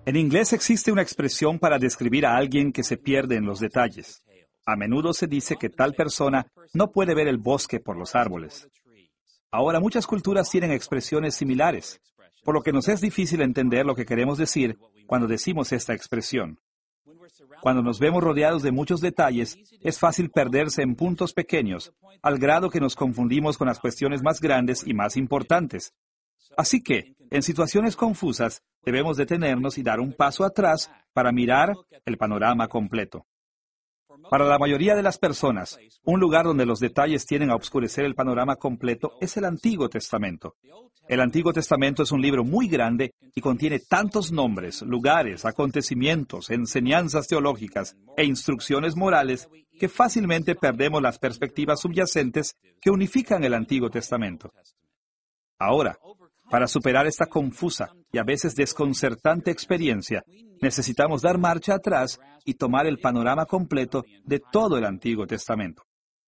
En inglés existe una expresión para describir a alguien que se pierde en los detalles. A menudo se dice que tal persona no puede ver el bosque por los árboles. Ahora, muchas culturas tienen expresiones similares, por lo que nos es difícil entender lo que queremos decir cuando decimos esta expresión. Cuando nos vemos rodeados de muchos detalles, es fácil perderse en puntos pequeños, al grado que nos confundimos con las cuestiones más grandes y más importantes. Así que, en situaciones confusas, debemos detenernos y dar un paso atrás para mirar el panorama completo. Para la mayoría de las personas, un lugar donde los detalles tienden a obscurecer el panorama completo es el Antiguo Testamento. El Antiguo Testamento es un libro muy grande y contiene tantos nombres, lugares, acontecimientos, enseñanzas teológicas e instrucciones morales que fácilmente perdemos las perspectivas subyacentes que unifican el Antiguo Testamento. Ahora, para superar esta confusa y a veces desconcertante experiencia, necesitamos dar marcha atrás y tomar el panorama completo de todo el Antiguo Testamento.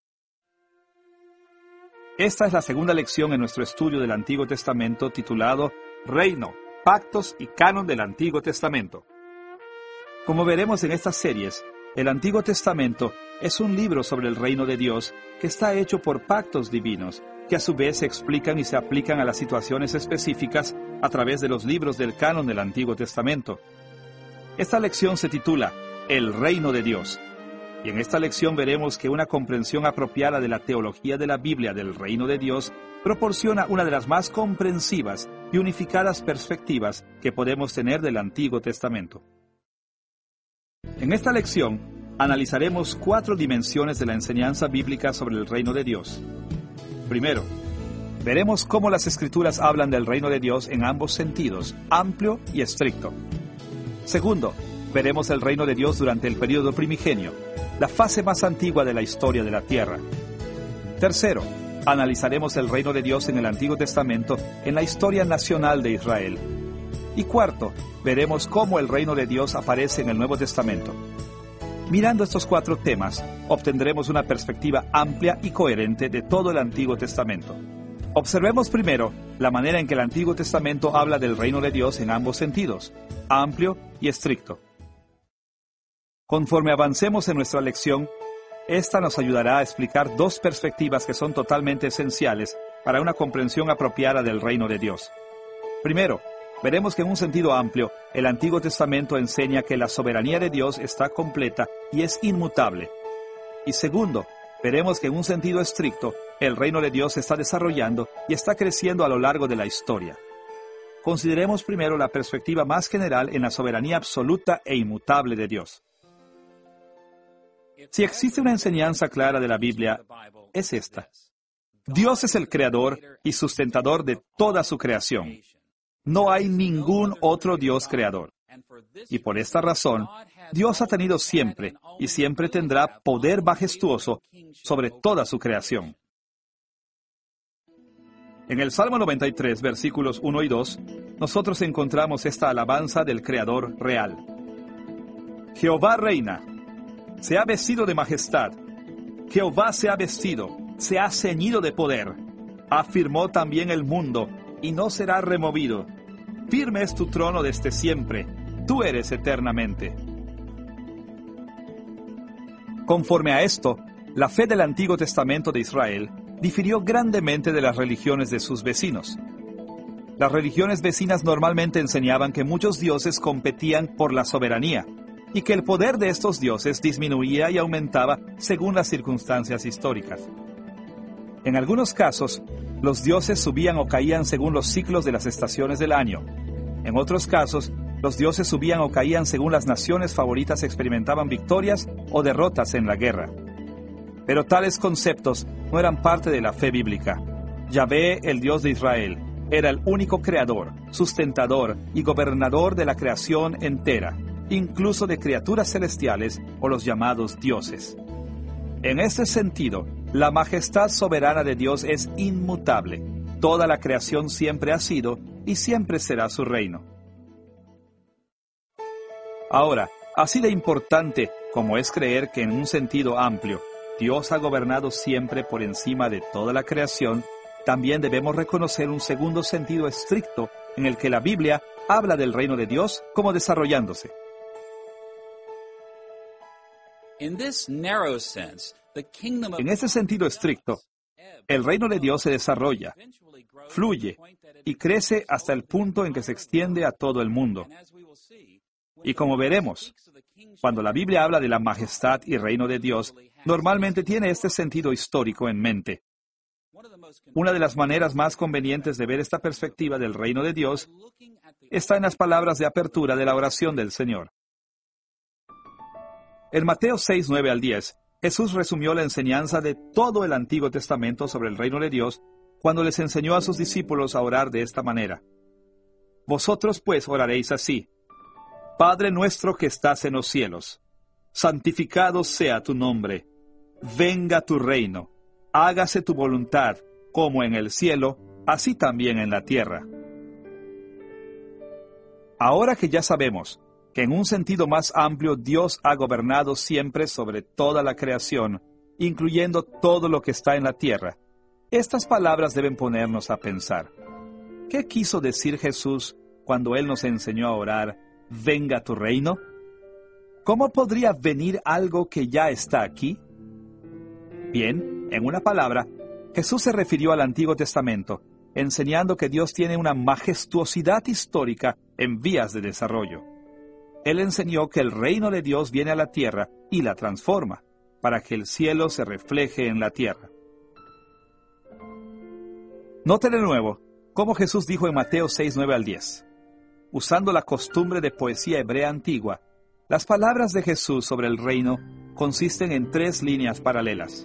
Esta es la segunda lección en nuestro estudio del Antiguo Testamento titulado Reino, Pactos y Canon del Antiguo Testamento. Como veremos en estas series, el Antiguo Testamento es un libro sobre el reino de Dios que está hecho por pactos divinos, que a su vez se explican y se aplican a las situaciones específicas a través de los libros del canon del Antiguo Testamento. Esta lección se titula El Reino de Dios, y en esta lección veremos que una comprensión apropiada de la teología de la Biblia del Reino de Dios proporciona una de las más comprensivas y unificadas perspectivas que podemos tener del Antiguo Testamento. En esta lección, analizaremos 4 dimensiones de la enseñanza bíblica sobre el Reino de Dios. Primero, veremos cómo las Escrituras hablan del reino de Dios en ambos sentidos, amplio y estricto. Segundo, veremos el reino de Dios durante el período primigenio, la fase más antigua de la historia de la tierra. Tercero, analizaremos el reino de Dios en el Antiguo Testamento en la historia nacional de Israel. Y cuarto, veremos cómo el reino de Dios aparece en el Nuevo Testamento. Mirando estos 4 temas, obtendremos una perspectiva amplia y coherente de todo el Antiguo Testamento. Observemos primero la manera en que el Antiguo Testamento habla del reino de Dios en ambos sentidos, amplio y estricto. Conforme avancemos en nuestra lección, esta nos ayudará a explicar 2 perspectivas que son totalmente esenciales para una comprensión apropiada del reino de Dios. Primero, veremos que en un sentido amplio, el Antiguo Testamento enseña que la soberanía de Dios está completa y es inmutable. Y segundo, veremos que en un sentido estricto, el reino de Dios se está desarrollando y está creciendo a lo largo de la historia. Consideremos primero la perspectiva más general en la soberanía absoluta e inmutable de Dios. Si existe una enseñanza clara de la Biblia, es esta. Dios es el creador y sustentador de toda su creación. No hay ningún otro Dios creador. Y por esta razón, Dios ha tenido siempre y siempre tendrá poder majestuoso sobre toda su creación. En el Salmo 93, versículos 1 y 2, nosotros encontramos esta alabanza del Creador real. Jehová reina, se ha vestido de majestad. Jehová se ha vestido, se ha ceñido de poder. Afirmó también el mundo, y no será removido. Firme es tu trono desde siempre, tú eres eternamente. Conforme a esto, la fe del Antiguo Testamento de Israel difirió grandemente de las religiones de sus vecinos. Las religiones vecinas normalmente enseñaban que muchos dioses competían por la soberanía, y que el poder de estos dioses disminuía y aumentaba según las circunstancias históricas. En algunos casos, los dioses subían o caían según los ciclos de las estaciones del año. En otros casos, los dioses subían o caían según las naciones favoritas experimentaban victorias o derrotas en la guerra. Pero tales conceptos no eran parte de la fe bíblica. Yahvé, el Dios de Israel, era el único creador, sustentador y gobernador de la creación entera, incluso de criaturas celestiales o los llamados dioses. En este sentido, la majestad soberana de Dios es inmutable. Toda la creación siempre ha sido y siempre será su reino. Ahora, así de importante como es creer que en un sentido amplio, Dios ha gobernado siempre por encima de toda la creación, también debemos reconocer un segundo sentido estricto en el que la Biblia habla del reino de Dios como desarrollándose. In this narrow sense, the kingdom of En ese sentido estricto, el reino de Dios se desarrolla, fluye y crece hasta el punto en que se extiende a todo el mundo. Y como veremos, cuando la Biblia habla de la majestad y reino de Dios, normalmente tiene este sentido histórico en mente. Una de las maneras más convenientes de ver esta perspectiva del reino de Dios está en las palabras de apertura de la oración del Señor. En Mateo 6, 9 al 10, Jesús resumió la enseñanza de todo el Antiguo Testamento sobre el reino de Dios cuando les enseñó a sus discípulos a orar de esta manera. Vosotros pues oraréis así: Padre nuestro que estás en los cielos, santificado sea tu nombre, venga tu reino, hágase tu voluntad, como en el cielo, así también en la tierra. Ahora que ya sabemos que en un sentido más amplio Dios ha gobernado siempre sobre toda la creación, incluyendo todo lo que está en la tierra, estas palabras deben ponernos a pensar. ¿Qué quiso decir Jesús cuando Él nos enseñó a orar, venga tu reino? ¿Cómo podría venir algo que ya está aquí? Bien, en una palabra, Jesús se refirió al Antiguo Testamento, enseñando que Dios tiene una majestuosidad histórica en vías de desarrollo. Él enseñó que el reino de Dios viene a la tierra y la transforma, para que el cielo se refleje en la tierra. Note de nuevo cómo Jesús dijo en Mateo 6, 9 al 10. Usando la costumbre de poesía hebrea antigua, las palabras de Jesús sobre el reino consisten en 3 líneas paralelas.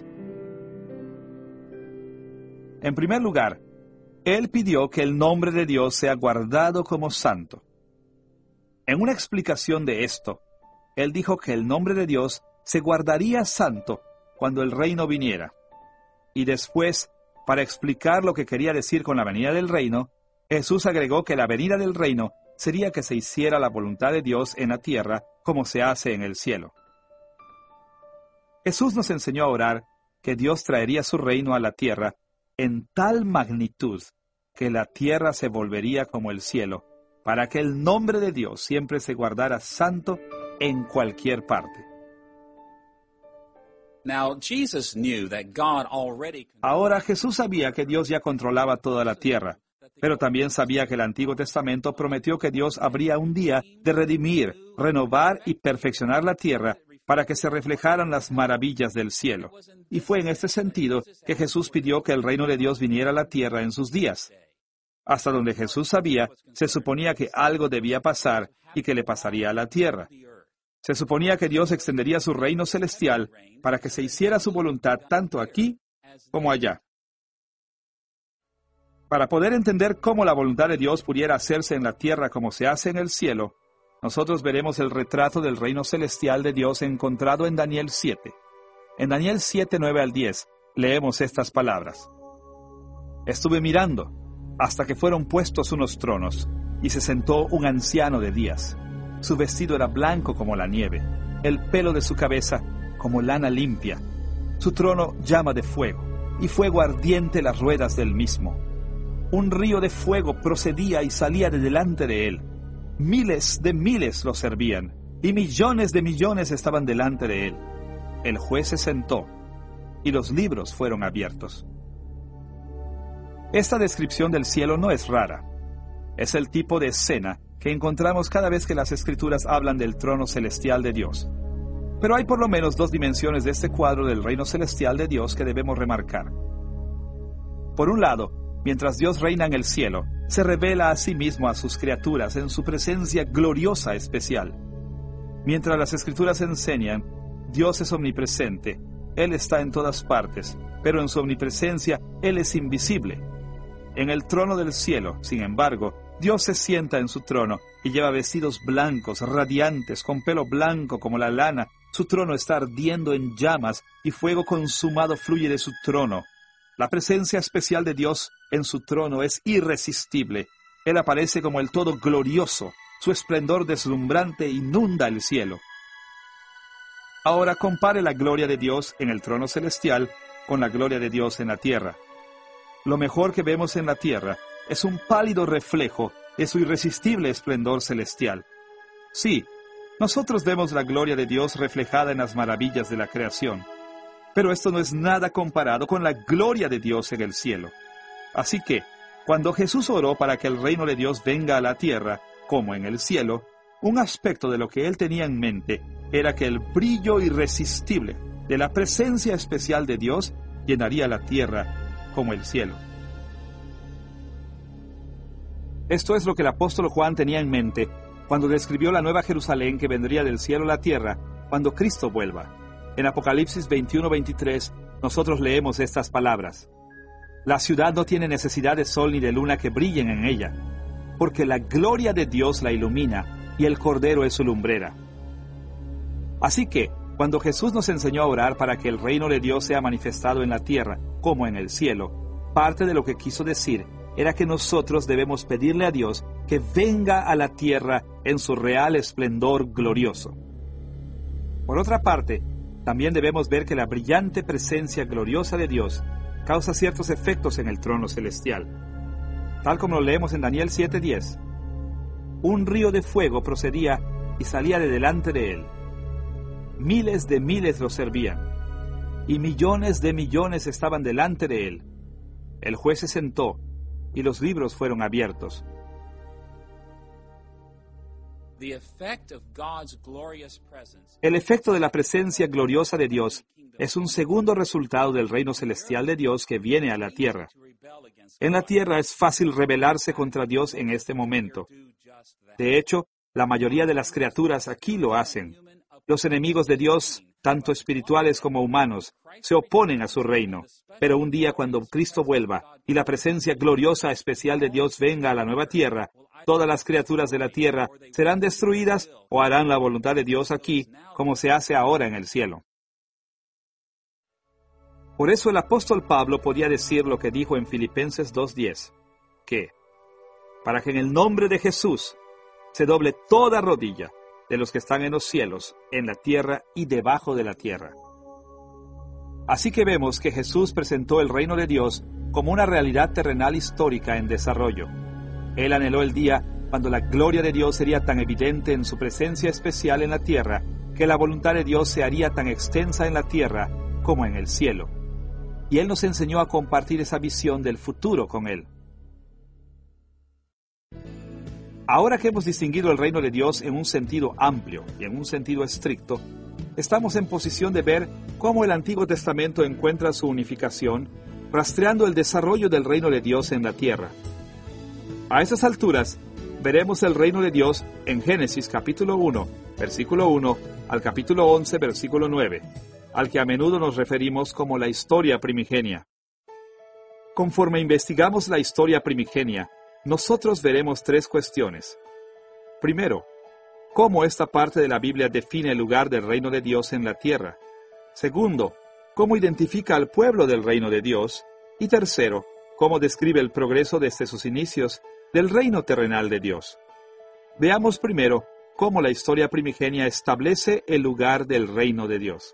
En primer lugar, Él pidió que el nombre de Dios sea guardado como santo. En una explicación de esto, Él dijo que el nombre de Dios se guardaría santo cuando el reino viniera. Y después, para explicar lo que quería decir con la venida del reino, Jesús agregó que la venida del reino sería que se hiciera la voluntad de Dios en la tierra como se hace en el cielo. Jesús nos enseñó a orar que Dios traería su reino a la tierra en tal magnitud que la tierra se volvería como el cielo, para que el nombre de Dios siempre se guardara santo en cualquier parte. Ahora Jesús sabía que Dios ya controlaba toda la tierra, pero también sabía que el Antiguo Testamento prometió que Dios habría un día de redimir, renovar y perfeccionar la tierra para que se reflejaran las maravillas del cielo. Y fue en este sentido que Jesús pidió que el reino de Dios viniera a la tierra en sus días. Hasta donde Jesús sabía, se suponía que algo debía pasar y que le pasaría a la tierra. Se suponía que Dios extendería su reino celestial para que se hiciera su voluntad tanto aquí como allá. Para poder entender cómo la voluntad de Dios pudiera hacerse en la tierra como se hace en el cielo, nosotros veremos el retrato del reino celestial de Dios encontrado en Daniel 7. En Daniel 7, 9 al 10, leemos estas palabras. Estuve mirando hasta que fueron puestos unos tronos, y se sentó un anciano de días. Su vestido era blanco como la nieve, el pelo de su cabeza como lana limpia. Su trono llama de fuego, y fuego ardiente las ruedas del mismo. Un río de fuego procedía y salía de delante de él. Miles de miles lo servían, y millones de millones estaban delante de él. El juez se sentó, y los libros fueron abiertos. Esta descripción del cielo no es rara. Es el tipo de escena que encontramos cada vez que las Escrituras hablan del trono celestial de Dios. Pero hay por lo menos 2 dimensiones de este cuadro del reino celestial de Dios que debemos remarcar. Por un lado, mientras Dios reina en el cielo, se revela a sí mismo a sus criaturas en su presencia gloriosa especial. Mientras las Escrituras enseñan, Dios es omnipresente, Él está en todas partes, pero en su omnipresencia Él es invisible. En el trono del cielo, sin embargo, Dios se sienta en su trono y lleva vestidos blancos, radiantes, con pelo blanco como la lana. Su trono está ardiendo en llamas y fuego consumado fluye de su trono. La presencia especial de Dios en su trono es irresistible. Él aparece como el todo glorioso. Su esplendor deslumbrante inunda el cielo. Ahora compare la gloria de Dios en el trono celestial con la gloria de Dios en la tierra. Lo mejor que vemos en la tierra es un pálido reflejo de su irresistible esplendor celestial. Sí, nosotros vemos la gloria de Dios reflejada en las maravillas de la creación, pero esto no es nada comparado con la gloria de Dios en el cielo. Así que, cuando Jesús oró para que el reino de Dios venga a la tierra, como en el cielo, un aspecto de lo que él tenía en mente era que el brillo irresistible de la presencia especial de Dios llenaría la tierra como el cielo. Esto es lo que el apóstol Juan tenía en mente cuando describió la nueva Jerusalén que vendría del cielo a la tierra cuando Cristo vuelva. En Apocalipsis 21-23 nosotros leemos estas palabras: La ciudad no tiene necesidad de sol ni de luna que brillen en ella, porque la gloria de Dios la ilumina y el Cordero es su lumbrera. Así que, cuando Jesús nos enseñó a orar para que el reino de Dios sea manifestado en la tierra como en el cielo, parte de lo que quiso decir era que nosotros debemos pedirle a Dios que venga a la tierra en su real esplendor glorioso. Por otra parte, también debemos ver que la brillante presencia gloriosa de Dios causa ciertos efectos en el trono celestial. Tal como lo leemos en Daniel 7:10. Un río de fuego procedía y salía de delante de él. Miles de miles lo servían, y millones de millones estaban delante de él. El juez se sentó, y los libros fueron abiertos. El efecto de la presencia gloriosa de Dios es un segundo resultado del reino celestial de Dios que viene a la tierra. En la tierra es fácil rebelarse contra Dios en este momento. De hecho, la mayoría de las criaturas aquí lo hacen. Los enemigos de Dios, tanto espirituales como humanos, se oponen a su reino. Pero un día cuando Cristo vuelva y la presencia gloriosa especial de Dios venga a la nueva tierra, todas las criaturas de la tierra serán destruidas o harán la voluntad de Dios aquí, como se hace ahora en el cielo. Por eso el apóstol Pablo podía decir lo que dijo en Filipenses 2:10, que, para que en el nombre de Jesús se doble toda rodilla de los que están en los cielos, en la tierra y debajo de la tierra. Así que vemos que Jesús presentó el reino de Dios como una realidad terrenal histórica en desarrollo. Él anheló el día cuando la gloria de Dios sería tan evidente en su presencia especial en la tierra, que la voluntad de Dios se haría tan extensa en la tierra como en el cielo. Y Él nos enseñó a compartir esa visión del futuro con Él. Ahora que hemos distinguido el reino de Dios en un sentido amplio y en un sentido estricto, estamos en posición de ver cómo el Antiguo Testamento encuentra su unificación, rastreando el desarrollo del reino de Dios en la tierra. A esas alturas, veremos el reino de Dios en Génesis capítulo 1, versículo 1, al capítulo 11, versículo 9, al que a menudo nos referimos como la historia primigenia. Conforme investigamos la historia primigenia, nosotros veremos tres cuestiones. Primero, cómo esta parte de la Biblia define el lugar del reino de Dios en la tierra. Segundo, cómo identifica al pueblo del reino de Dios. Y tercero, cómo describe el progreso desde sus inicios del reino terrenal de Dios. Veamos primero cómo la historia primigenia establece el lugar del reino de Dios.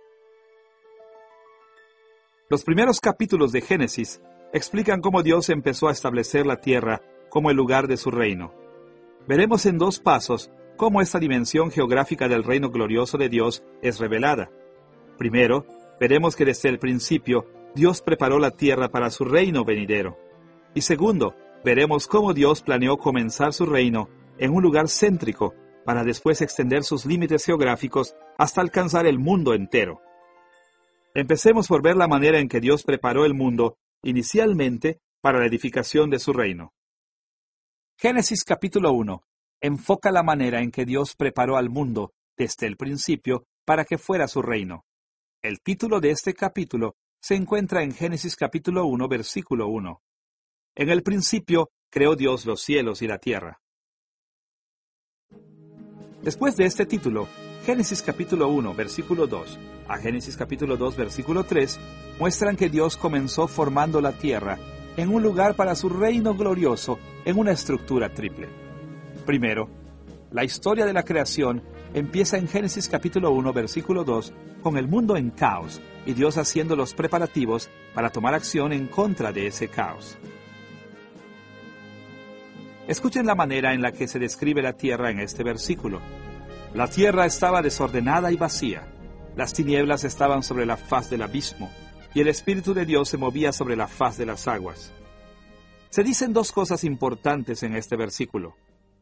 Los primeros capítulos de Génesis explican cómo Dios empezó a establecer la tierra como el lugar de su reino. Veremos en dos pasos cómo esta dimensión geográfica del reino glorioso de Dios es revelada. Primero, veremos que desde el principio Dios preparó la tierra para su reino venidero. Y segundo, veremos cómo Dios planeó comenzar su reino en un lugar céntrico para después extender sus límites geográficos hasta alcanzar el mundo entero. Empecemos por ver la manera en que Dios preparó el mundo inicialmente para la edificación de su reino. Génesis capítulo 1 enfoca la manera en que Dios preparó al mundo desde el principio para que fuera su reino. El título de este capítulo se encuentra en Génesis capítulo 1, versículo 1. En el principio creó Dios los cielos y la tierra. Después de este título, Génesis capítulo 1, versículo 2, a Génesis capítulo 2, versículo 3, muestran que Dios comenzó formando la tierra en un lugar para su reino glorioso en una estructura triple. Primero, la historia de la creación empieza en Génesis capítulo 1, versículo 2, con el mundo en caos y Dios haciendo los preparativos para tomar acción en contra de ese caos. Escuchen la manera en la que se describe la tierra en este versículo. La tierra estaba desordenada y vacía. Las tinieblas estaban sobre la faz del abismo, y el Espíritu de Dios se movía sobre la faz de las aguas. Se dicen dos cosas importantes en este versículo.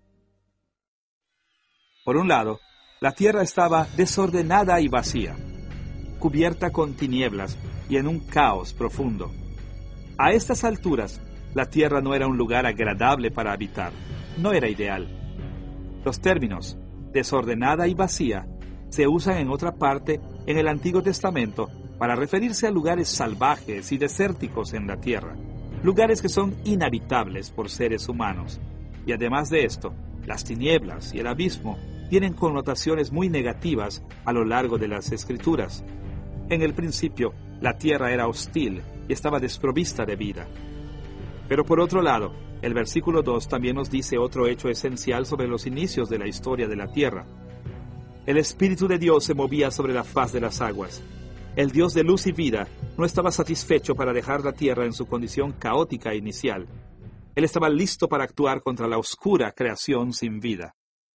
Por un lado, la tierra estaba desordenada y vacía, cubierta con tinieblas y en un caos profundo. A estas alturas, la tierra no era un lugar agradable para habitar, no era ideal. Los términos desordenada y vacía se usan en otra parte en el Antiguo Testamento para referirse a lugares salvajes y desérticos en la tierra, lugares que son inhabitables por seres humanos. Y además de esto, las tinieblas y el abismo tienen connotaciones muy negativas a lo largo de las Escrituras. En el principio, la tierra era hostil y estaba desprovista de vida. Pero por otro lado, el versículo 2 también nos dice otro hecho esencial sobre los inicios de la historia de la tierra. El Espíritu de Dios se movía sobre la faz de las aguas. El Dios de luz y vida no estaba satisfecho para dejar la tierra en su condición caótica inicial. Él estaba listo para actuar contra la oscura creación sin vida.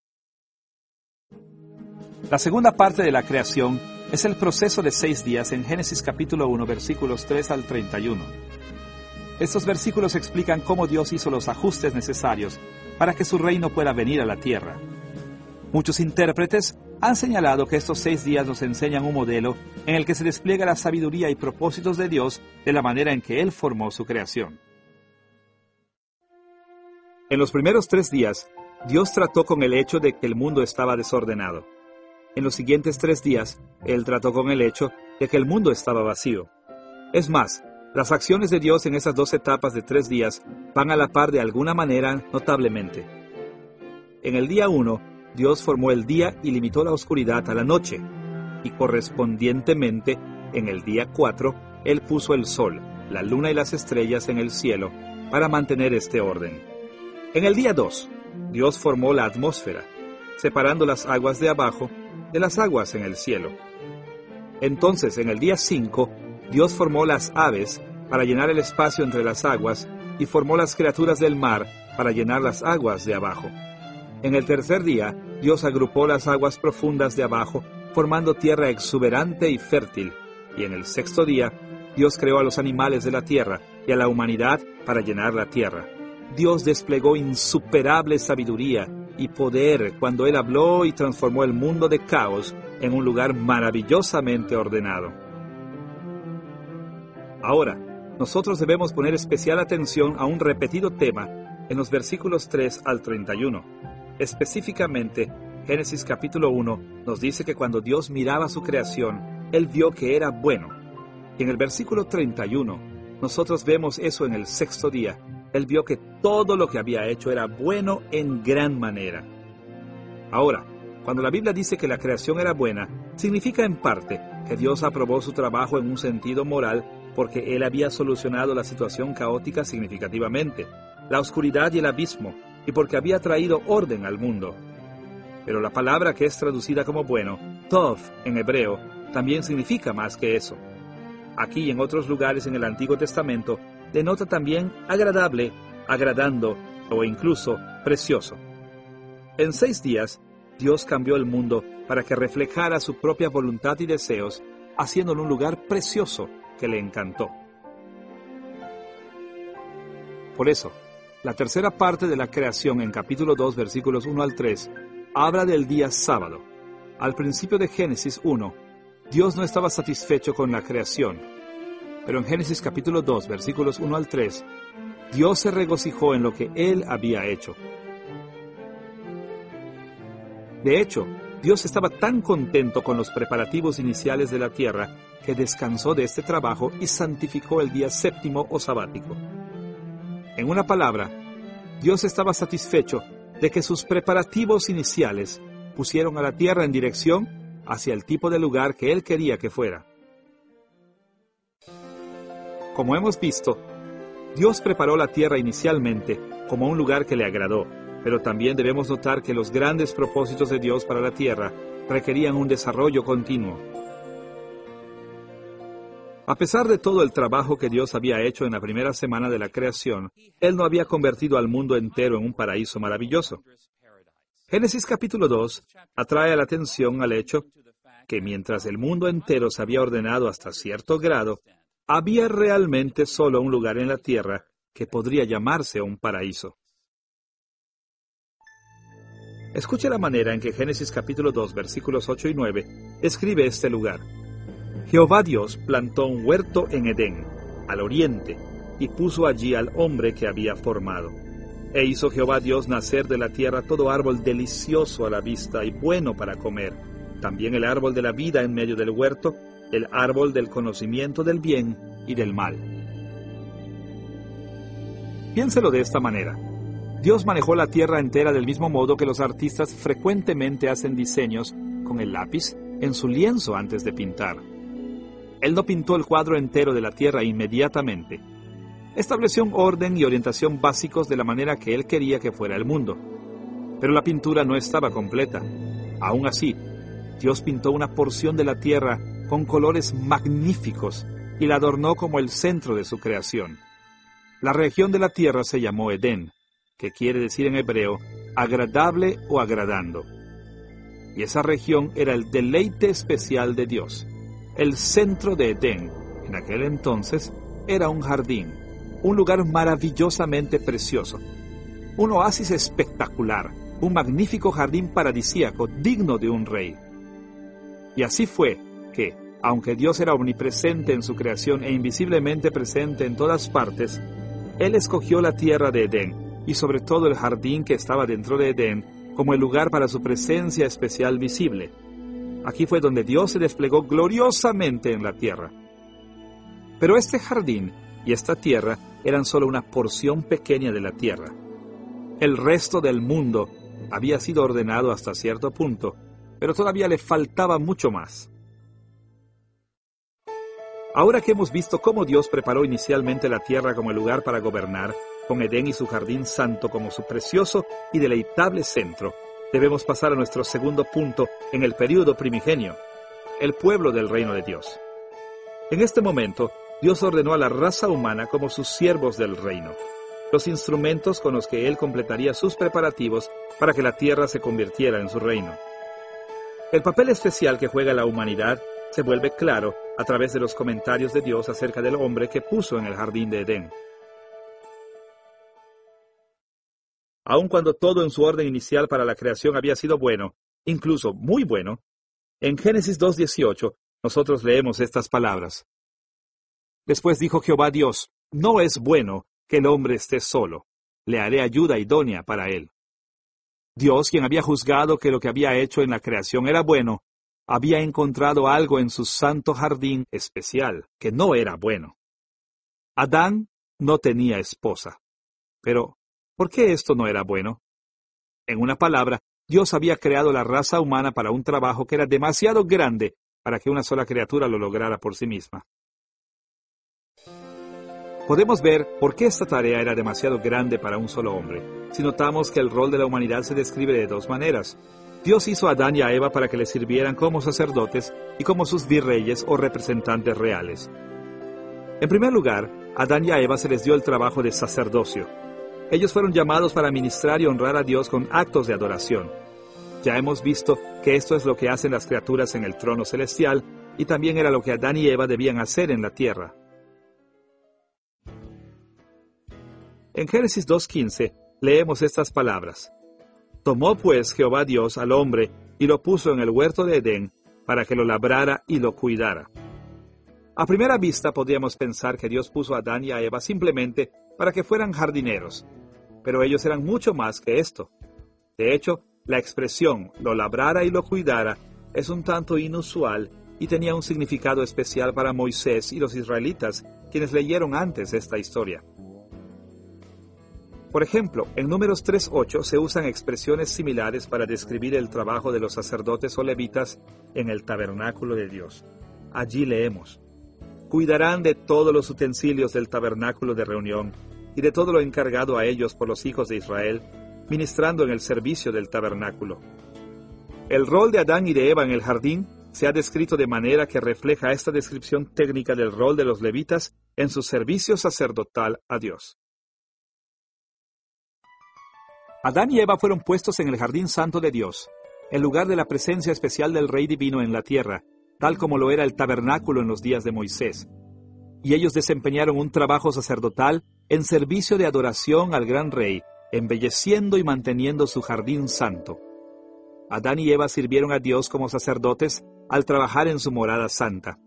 La segunda parte de la creación es el proceso de 6 días en Génesis capítulo 1, versículos 3 al 31. Estos versículos explican cómo Dios hizo los ajustes necesarios para que su reino pueda venir a la tierra. Muchos intérpretes han señalado que estos 6 días nos enseñan un modelo en el que se despliega la sabiduría y propósitos de Dios de la manera en que Él formó su creación. En los primeros 3 días, Dios trató con el hecho de que el mundo estaba desordenado. En los siguientes 3 días, Él trató con el hecho de que el mundo estaba vacío. Es más, las acciones de Dios en esas 2 etapas de 3 días van a la par de alguna manera notablemente. En el día 1, Dios formó el día y limitó la oscuridad a la noche, y correspondientemente, en el día 4, Él puso el sol, la luna y las estrellas en el cielo para mantener este orden. En el día 2, Dios formó la atmósfera, separando las aguas de abajo de las aguas en el cielo. Entonces, en el día 5, Dios formó las aves para llenar el espacio entre las aguas y formó las criaturas del mar para llenar las aguas de abajo. En el tercer día, Dios agrupó las aguas profundas de abajo, formando tierra exuberante y fértil. Y en el 6º día, Dios creó a los animales de la tierra y a la humanidad para llenar la tierra. Dios desplegó insuperable sabiduría y poder cuando Él habló y transformó el mundo de caos en un lugar maravillosamente ordenado. Ahora, nosotros debemos poner especial atención a un repetido tema en los versículos 3 al 31. Específicamente, Génesis capítulo 1 nos dice que cuando Dios miraba su creación, Él vio que era bueno. Y en el versículo 31, nosotros vemos eso en el 6º día. Él vio que todo lo que había hecho era bueno en gran manera. Ahora, cuando la Biblia dice que la creación era buena, significa en parte que Dios aprobó su trabajo en un sentido moral porque Él había solucionado la situación caótica significativamente, la oscuridad y el abismo, y porque había traído orden al mundo. Pero la palabra que es traducida como bueno, tov en hebreo, también significa más que eso. Aquí y en otros lugares en el Antiguo Testamento, denota también agradable, agradando o incluso precioso. En 6 días, Dios cambió el mundo para que reflejara su propia voluntad y deseos, haciéndolo un lugar precioso que le encantó. Por eso, la tercera parte de la creación en capítulo 2, versículos 1 al 3, habla del día sábado. Al principio de Génesis 1, Dios no estaba satisfecho con la creación, pero en Génesis capítulo 2, versículos 1 al 3, Dios se regocijó en lo que Él había hecho. De hecho, Dios estaba tan contento con los preparativos iniciales de la tierra que descansó de este trabajo y santificó el día 7º o sabático. En una palabra, Dios estaba satisfecho de que sus preparativos iniciales pusieron a la tierra en dirección hacia el tipo de lugar que Él quería que fuera. Como hemos visto, Dios preparó la tierra inicialmente como un lugar que le agradó, pero también debemos notar que los grandes propósitos de Dios para la tierra requerían un desarrollo continuo. A pesar de todo el trabajo que Dios había hecho en la primera semana de la creación, Él no había convertido al mundo entero en un paraíso maravilloso. Génesis capítulo 2 atrae la atención al hecho que mientras el mundo entero se había ordenado hasta cierto grado, había realmente solo un lugar en la tierra que podría llamarse un paraíso. Escuche la manera en que Génesis capítulo 2, versículos 8 y 9, describe este lugar. Jehová Dios plantó un huerto en Edén, al oriente, y puso allí al hombre que había formado. E hizo Jehová Dios nacer de la tierra todo árbol delicioso a la vista y bueno para comer, también el árbol de la vida en medio del huerto, el árbol del conocimiento del bien y del mal. Piénselo de esta manera. Dios manejó la tierra entera del mismo modo que los artistas frecuentemente hacen diseños con el lápiz en su lienzo antes de pintar. Él no pintó el cuadro entero de la tierra inmediatamente. Estableció un orden y orientación básicos de la manera que Él quería que fuera el mundo. Pero la pintura no estaba completa. Aún así, Dios pintó una porción de la tierra con colores magníficos y la adornó como el centro de su creación. La región de la tierra se llamó Edén, que quiere decir en hebreo, agradable o agradando. Y esa región era el deleite especial de Dios. El centro de Edén, en aquel entonces, era un jardín, un lugar maravillosamente precioso, un oasis espectacular, un magnífico jardín paradisíaco digno de un rey. Y así fue que, aunque Dios era omnipresente en su creación e invisiblemente presente en todas partes, Él escogió la tierra de Edén, y sobre todo el jardín que estaba dentro de Edén, como el lugar para su presencia especial visible. Aquí fue donde Dios se desplegó gloriosamente en la tierra. Pero este jardín y esta tierra eran solo una porción pequeña de la tierra. El resto del mundo había sido ordenado hasta cierto punto, pero todavía le faltaba mucho más. Ahora que hemos visto cómo Dios preparó inicialmente la tierra como el lugar para gobernar, con Edén y su jardín santo como su precioso y deleitable centro, debemos pasar a nuestro segundo punto en el período primigenio, el pueblo del reino de Dios. En este momento, Dios ordenó a la raza humana como sus siervos del reino, los instrumentos con los que Él completaría sus preparativos para que la tierra se convirtiera en su reino. El papel especial que juega la humanidad se vuelve claro a través de los comentarios de Dios acerca del hombre que puso en el jardín de Edén. Aun cuando todo en su orden inicial para la creación había sido bueno, incluso muy bueno, en Génesis 2:18 nosotros leemos estas palabras. Después dijo Jehová Dios, no es bueno que el hombre esté solo, le haré ayuda idónea para él. Dios, quien había juzgado que lo que había hecho en la creación era bueno, había encontrado algo en su santo jardín especial que no era bueno. Adán no tenía esposa. Pero, ¿por qué esto no era bueno? En una palabra, Dios había creado la raza humana para un trabajo que era demasiado grande para que una sola criatura lo lograra por sí misma. Podemos ver por qué esta tarea era demasiado grande para un solo hombre, si notamos que el rol de la humanidad se describe de dos maneras. Dios hizo a Adán y a Eva para que le sirvieran como sacerdotes y como sus virreyes o representantes reales. En primer lugar, a Adán y a Eva se les dio el trabajo de sacerdocio. Ellos fueron llamados para ministrar y honrar a Dios con actos de adoración. Ya hemos visto que esto es lo que hacen las criaturas en el trono celestial, y también era lo que Adán y Eva debían hacer en la tierra. En Génesis 2:15 leemos estas palabras. Tomó pues Jehová Dios al hombre y lo puso en el huerto de Edén para que lo labrara y lo cuidara. A primera vista podríamos pensar que Dios puso a Adán y a Eva simplemente para que fueran jardineros, pero ellos eran mucho más que esto. De hecho, la expresión lo labrara y lo cuidara es un tanto inusual y tenía un significado especial para Moisés y los israelitas, quienes leyeron antes esta historia. Por ejemplo, en Números 3:8 se usan expresiones similares para describir el trabajo de los sacerdotes o levitas en el tabernáculo de Dios. Allí leemos: cuidarán de todos los utensilios del tabernáculo de reunión y de todo lo encargado a ellos por los hijos de Israel, ministrando en el servicio del tabernáculo. El rol de Adán y de Eva en el jardín se ha descrito de manera que refleja esta descripción técnica del rol de los levitas en su servicio sacerdotal a Dios. Adán y Eva fueron puestos en el jardín santo de Dios, el lugar de la presencia especial del Rey Divino en la tierra, tal como lo era el tabernáculo en los días de Moisés. Y ellos desempeñaron un trabajo sacerdotal en servicio de adoración al gran Rey, embelleciendo y manteniendo su jardín santo. Adán y Eva sirvieron a Dios como sacerdotes al trabajar en su morada santa.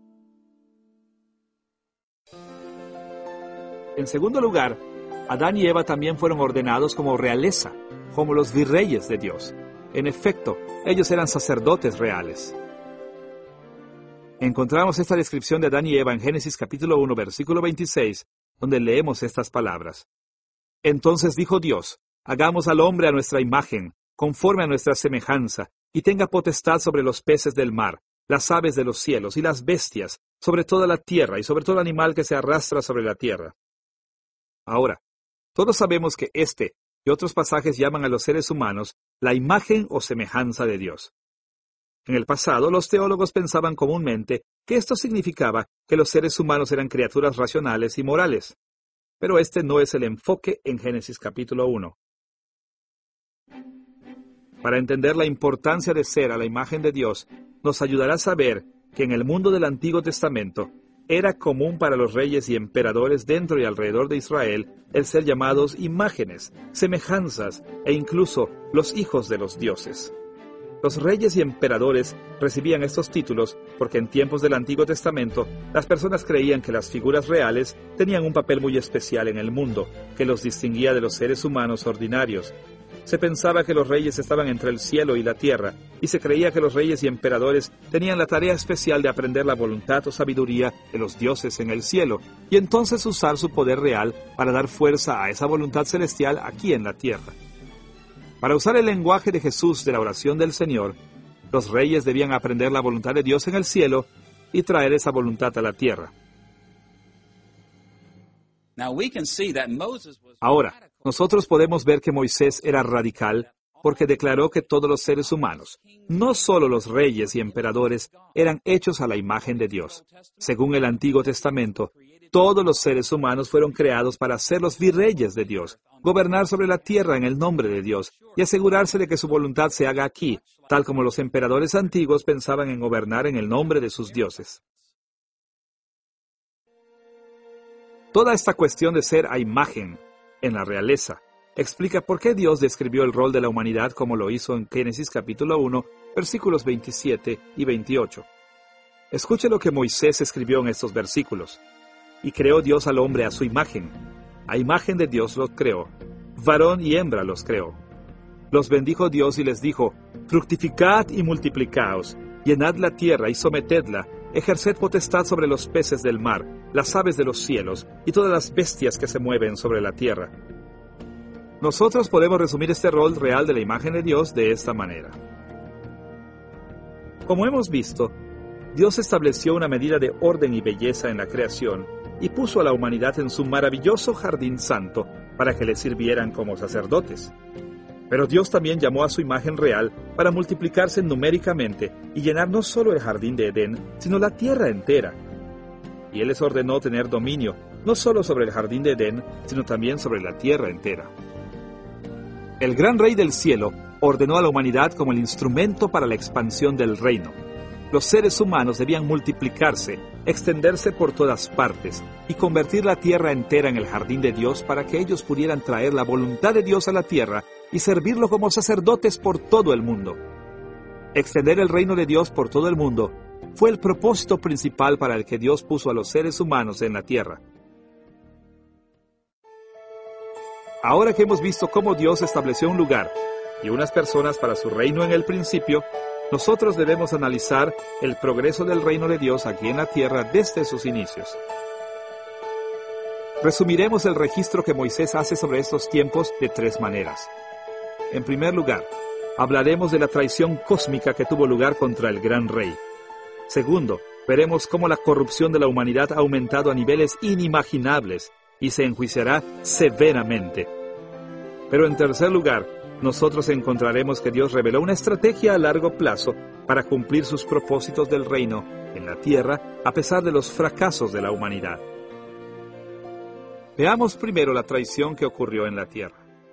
En segundo lugar, Adán y Eva también fueron ordenados como realeza, como los virreyes de Dios. En efecto, ellos eran sacerdotes reales. Encontramos esta descripción de Adán y Eva en Génesis capítulo 1, versículo 26, donde leemos estas palabras. Entonces dijo Dios, hagamos al hombre a nuestra imagen, conforme a nuestra semejanza, y tenga potestad sobre los peces del mar, las aves de los cielos y las bestias, sobre toda la tierra y sobre todo animal que se arrastra sobre la tierra. Ahora, todos sabemos que este y otros pasajes llaman a los seres humanos la imagen o semejanza de Dios. En el pasado, los teólogos pensaban comúnmente que esto significaba que los seres humanos eran criaturas racionales y morales. Pero este no es el enfoque en Génesis capítulo 1. Para entender la importancia de ser a la imagen de Dios, nos ayudará a saber que en el mundo del Antiguo Testamento era común para los reyes y emperadores dentro y alrededor de Israel el ser llamados imágenes, semejanzas e incluso los hijos de los dioses. Los reyes y emperadores recibían estos títulos porque en tiempos del Antiguo Testamento las personas creían que las figuras reales tenían un papel muy especial en el mundo, que los distinguía de los seres humanos ordinarios. Se pensaba que los reyes estaban entre el cielo y la tierra, y se creía que los reyes y emperadores tenían la tarea especial de aprender la voluntad o sabiduría de los dioses en el cielo, y entonces usar su poder real para dar fuerza a esa voluntad celestial aquí en la tierra. Para usar el lenguaje de Jesús de la oración del Señor, los reyes debían aprender la voluntad de Dios en el cielo y traer esa voluntad a la tierra. Ahora, nosotros podemos ver que Moisés era radical porque declaró que todos los seres humanos, no solo los reyes y emperadores, eran hechos a la imagen de Dios. Según el Antiguo Testamento, todos los seres humanos fueron creados para ser los virreyes de Dios, gobernar sobre la tierra en el nombre de Dios y asegurarse de que su voluntad se haga aquí, tal como los emperadores antiguos pensaban en gobernar en el nombre de sus dioses. Toda esta cuestión de ser a imagen en la realeza explica por qué Dios describió el rol de la humanidad como lo hizo en Génesis capítulo 1, versículos 27 y 28. Escuche lo que Moisés escribió en estos versículos. Y creó Dios al hombre a su imagen. A imagen de Dios los creó. Varón y hembra los creó. Los bendijo Dios y les dijo, fructificad y multiplicaos, llenad la tierra y sometedla, ejerced potestad sobre los peces del mar, las aves de los cielos y todas las bestias que se mueven sobre la tierra. Nosotros podemos resumir este rol real de la imagen de Dios de esta manera. Como hemos visto, Dios estableció una medida de orden y belleza en la creación y puso a la humanidad en su maravilloso jardín santo para que le sirvieran como sacerdotes. Pero Dios también llamó a su imagen real para multiplicarse numéricamente y llenar no solo el jardín de Edén, sino la tierra entera. Y Él les ordenó tener dominio, no solo sobre el jardín de Edén, sino también sobre la tierra entera. El gran Rey del cielo ordenó a la humanidad como el instrumento para la expansión del reino. Los seres humanos debían multiplicarse, extenderse por todas partes y convertir la tierra entera en el jardín de Dios para que ellos pudieran traer la voluntad de Dios a la tierra y servirlo como sacerdotes por todo el mundo. Extender el reino de Dios por todo el mundo fue el propósito principal para el que Dios puso a los seres humanos en la tierra. Ahora que hemos visto cómo Dios estableció un lugar y unas personas para su reino en el principio, nosotros debemos analizar el progreso del reino de Dios aquí en la tierra desde sus inicios. Resumiremos el registro que Moisés hace sobre estos tiempos de tres maneras. En primer lugar, hablaremos de la traición cósmica que tuvo lugar contra el gran rey. Segundo, veremos cómo la corrupción de la humanidad ha aumentado a niveles inimaginables y se enjuiciará severamente. Pero en tercer lugar, nosotros encontraremos que Dios reveló una estrategia a largo plazo para cumplir sus propósitos del reino en la tierra, a pesar de los fracasos de la humanidad. Veamos primero la traición que ocurrió en la tierra.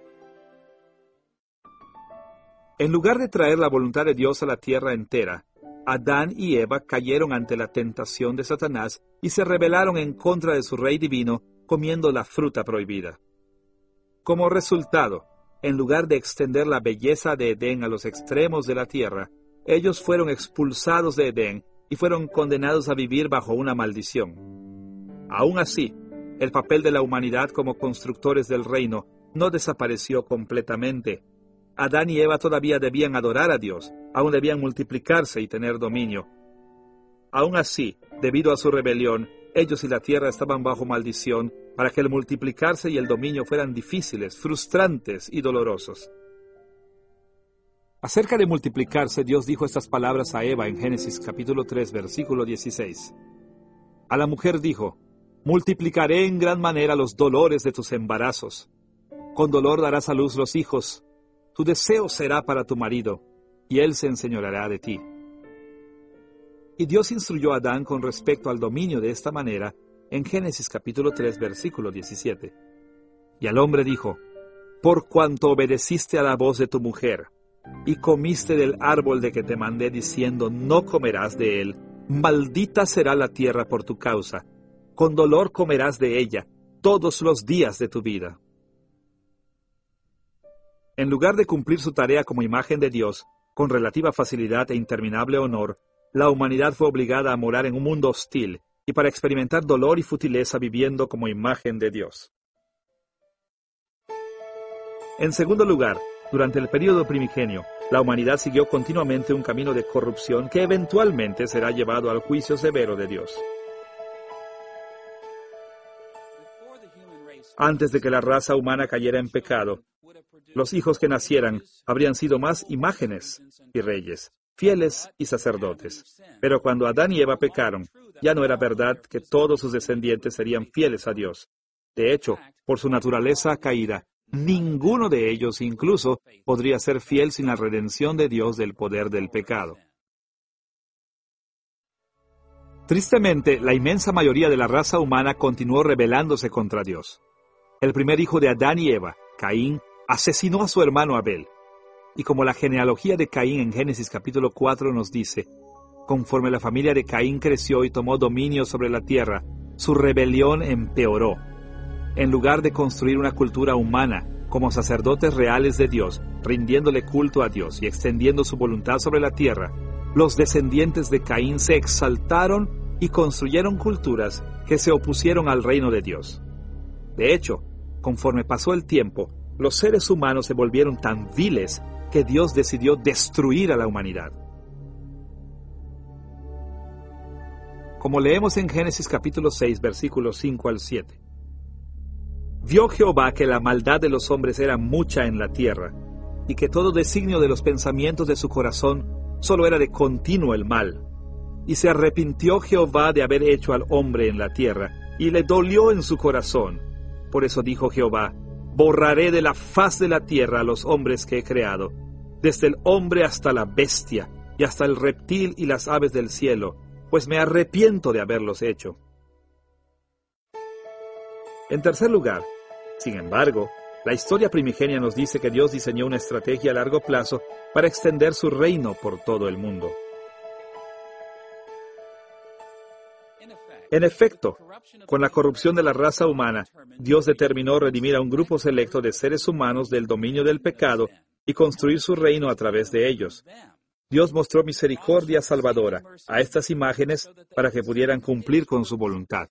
En lugar de traer la voluntad de Dios a la tierra entera, Adán y Eva cayeron ante la tentación de Satanás y se rebelaron en contra de su rey divino, comiendo la fruta prohibida. Como resultado, en lugar de extender la belleza de Edén a los extremos de la tierra, ellos fueron expulsados de Edén y fueron condenados a vivir bajo una maldición. Aún así, el papel de la humanidad como constructores del reino no desapareció completamente. Adán y Eva todavía debían adorar a Dios, aún debían multiplicarse y tener dominio. Aún así, debido a su rebelión, ellos y la tierra estaban bajo maldición para que el multiplicarse y el dominio fueran difíciles, frustrantes y dolorosos. Acerca de multiplicarse, Dios dijo estas palabras a Eva en Génesis capítulo 3, versículo 16. A la mujer dijo: multiplicaré en gran manera los dolores de tus embarazos. Con dolor darás a luz los hijos. Tu deseo será para tu marido, y él se enseñoreará de ti. Y Dios instruyó a Adán con respecto al dominio de esta manera en Génesis capítulo 3, versículo 17. Y al hombre dijo: por cuanto obedeciste a la voz de tu mujer, y comiste del árbol de que te mandé diciendo, no comerás de él, maldita será la tierra por tu causa, con dolor comerás de ella todos los días de tu vida. En lugar de cumplir su tarea como imagen de Dios, con relativa facilidad e interminable honor, la humanidad fue obligada a morar en un mundo hostil y para experimentar dolor y futileza viviendo como imagen de Dios. En segundo lugar, durante el período primigenio, la humanidad siguió continuamente un camino de corrupción que eventualmente será llevado al juicio severo de Dios. Antes de que la raza humana cayera en pecado, los hijos que nacieran habrían sido más imágenes y reyes, fieles y sacerdotes. Pero cuando Adán y Eva pecaron, ya no era verdad que todos sus descendientes serían fieles a Dios. De hecho, por su naturaleza caída, ninguno de ellos incluso podría ser fiel sin la redención de Dios del poder del pecado. Tristemente, la inmensa mayoría de la raza humana continuó rebelándose contra Dios. El primer hijo de Adán y Eva, Caín, asesinó a su hermano Abel. Y como la genealogía de Caín en Génesis capítulo 4 nos dice, conforme la familia de Caín creció y tomó dominio sobre la tierra, su rebelión empeoró. En lugar de construir una cultura humana como sacerdotes reales de Dios, rindiéndole culto a Dios y extendiendo su voluntad sobre la tierra, los descendientes de Caín se exaltaron y construyeron culturas que se opusieron al reino de Dios. De hecho, conforme pasó el tiempo, los seres humanos se volvieron tan viles que Dios decidió destruir a la humanidad. Como leemos en Génesis capítulo 6, versículos 5 al 7. Vio Jehová que la maldad de los hombres era mucha en la tierra, y que todo designio de los pensamientos de su corazón solo era de continuo el mal. Y se arrepintió Jehová de haber hecho al hombre en la tierra, y le dolió en su corazón. Por eso dijo Jehová: borraré de la faz de la tierra a los hombres que he creado, desde el hombre hasta la bestia, y hasta el reptil y las aves del cielo, pues me arrepiento de haberlos hecho. En tercer lugar, sin embargo, la historia primigenia nos dice que Dios diseñó una estrategia a largo plazo para extender su reino por todo el mundo. En efecto, con la corrupción de la raza humana, Dios determinó redimir a un grupo selecto de seres humanos del dominio del pecado y construir su reino a través de ellos. Dios mostró misericordia salvadora a estas imágenes para que pudieran cumplir con su voluntad.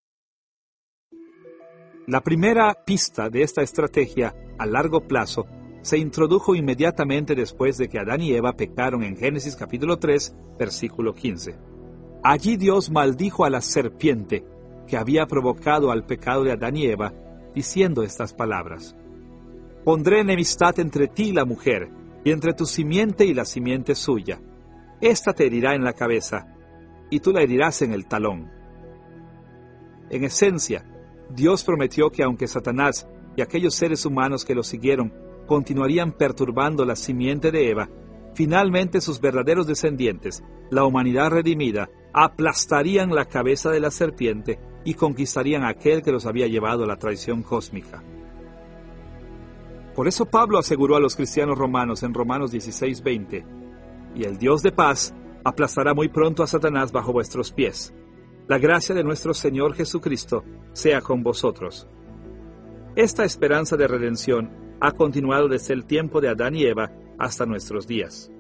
La primera pista de esta estrategia a largo plazo se introdujo inmediatamente después de que Adán y Eva pecaron en Génesis capítulo 3, versículo 15. Allí Dios maldijo a la serpiente que había provocado al pecado de Adán y Eva, diciendo estas palabras: pondré enemistad entre ti y la mujer, y entre tu simiente y la simiente suya. Esta te herirá en la cabeza, y tú la herirás en el talón. En esencia, Dios prometió que aunque Satanás y aquellos seres humanos que lo siguieron continuarían perturbando la simiente de Eva, finalmente sus verdaderos descendientes, la humanidad redimida, aplastarían la cabeza de la serpiente y conquistarían a aquel que los había llevado a la traición cósmica. Por eso Pablo aseguró a los cristianos romanos en Romanos 16:20, «Y el Dios de paz aplastará muy pronto a Satanás bajo vuestros pies. La gracia de nuestro Señor Jesucristo sea con vosotros». Esta esperanza de redención ha continuado desde el tiempo de Adán y Eva hasta nuestros días.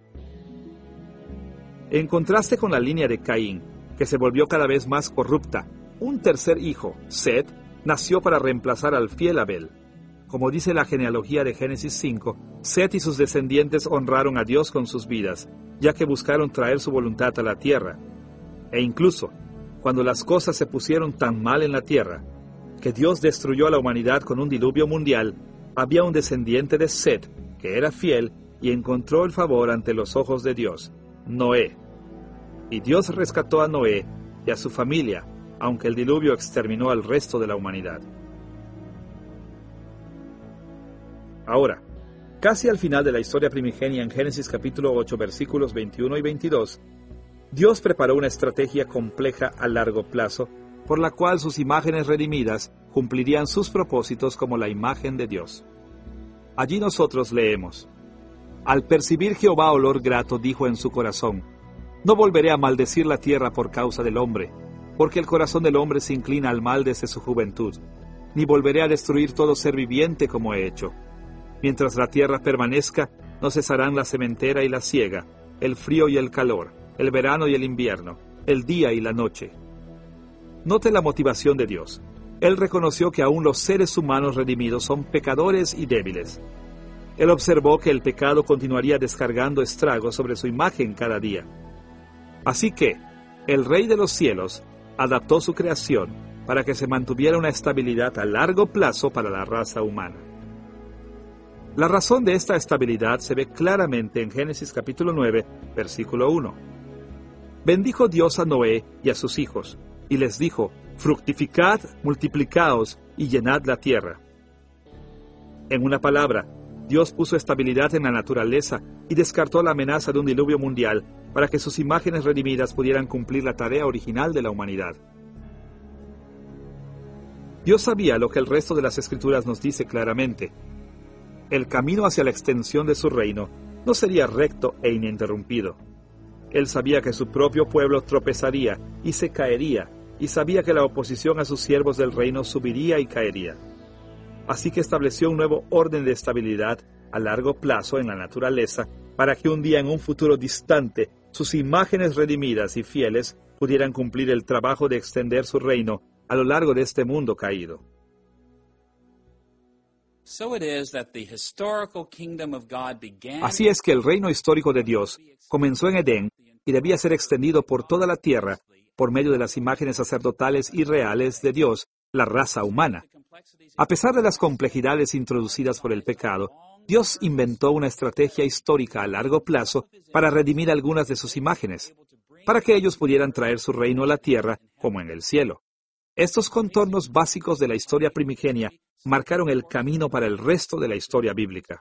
En contraste con la línea de Caín, que se volvió cada vez más corrupta, un tercer hijo, Set, nació para reemplazar al fiel Abel. Como dice la genealogía de Génesis 5, Set y sus descendientes honraron a Dios con sus vidas, ya que buscaron traer su voluntad a la tierra. E incluso, cuando las cosas se pusieron tan mal en la tierra, que Dios destruyó a la humanidad con un diluvio mundial, había un descendiente de Set, que era fiel y encontró el favor ante los ojos de Dios, Noé. Y Dios rescató a Noé y a su familia, aunque el diluvio exterminó al resto de la humanidad. Ahora, casi al final de la historia primigenia en Génesis capítulo 8, versículos 21 y 22, Dios preparó una estrategia compleja a largo plazo, por la cual sus imágenes redimidas cumplirían sus propósitos como la imagen de Dios. Allí nosotros leemos: «Al percibir Jehová olor grato, dijo en su corazón, no volveré a maldecir la tierra por causa del hombre, porque el corazón del hombre se inclina al mal desde su juventud, ni volveré a destruir todo ser viviente como he hecho. Mientras la tierra permanezca, no cesarán la sementera y la siega, el frío y el calor, el verano y el invierno, el día y la noche». Note la motivación de Dios. Él reconoció que aún los seres humanos redimidos son pecadores y débiles. Él observó que el pecado continuaría descargando estragos sobre su imagen cada día. Así que, el Rey de los cielos adaptó su creación para que se mantuviera una estabilidad a largo plazo para la raza humana. La razón de esta estabilidad se ve claramente en Génesis capítulo 9, versículo 1. Bendijo Dios a Noé y a sus hijos, y les dijo: fructificad, multiplicaos y llenad la tierra. En una palabra, Dios puso estabilidad en la naturaleza y descartó la amenaza de un diluvio mundial para que sus imágenes redimidas pudieran cumplir la tarea original de la humanidad. Dios sabía lo que el resto de las Escrituras nos dice claramente: el camino hacia la extensión de su reino no sería recto e ininterrumpido. Él sabía que su propio pueblo tropezaría y se caería, y sabía que la oposición a sus siervos del reino subiría y caería. Así que estableció un nuevo orden de estabilidad a largo plazo en la naturaleza, para que un día en un futuro distante, sus imágenes redimidas y fieles pudieran cumplir el trabajo de extender su reino a lo largo de este mundo caído. Así es que el reino histórico de Dios comenzó en Edén y debía ser extendido por toda la tierra por medio de las imágenes sacerdotales y reales de Dios, la raza humana. A pesar de las complejidades introducidas por el pecado, Dios inventó una estrategia histórica a largo plazo para redimir algunas de sus imágenes, para que ellos pudieran traer su reino a la tierra como en el cielo. Estos contornos básicos de la historia primigenia marcaron el camino para el resto de la historia bíblica.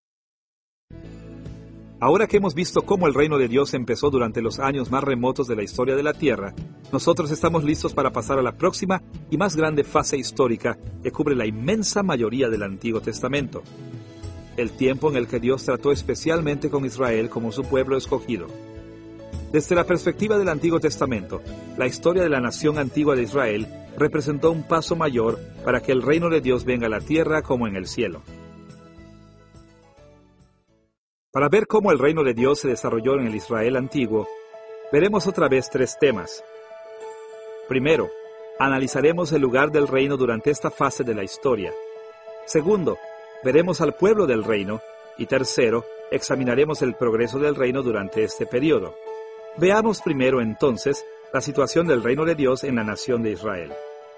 Ahora que hemos visto cómo el reino de Dios empezó durante los años más remotos de la historia de la tierra, nosotros estamos listos para pasar a la próxima y más grande fase histórica que cubre la inmensa mayoría del Antiguo Testamento. El tiempo en el que Dios trató especialmente con Israel como su pueblo escogido. Desde la perspectiva del Antiguo Testamento, la historia de la nación antigua de Israel representó un paso mayor para que el reino de Dios venga a la tierra como en el cielo. Para ver cómo el reino de Dios se desarrolló en el Israel antiguo, veremos otra vez tres temas. Primero, analizaremos el lugar del reino durante esta fase de la historia. Segundo, veremos al pueblo del reino. Y tercero, examinaremos el progreso del reino durante este periodo. Veamos primero entonces la situación del reino de Dios en la nación de Israel.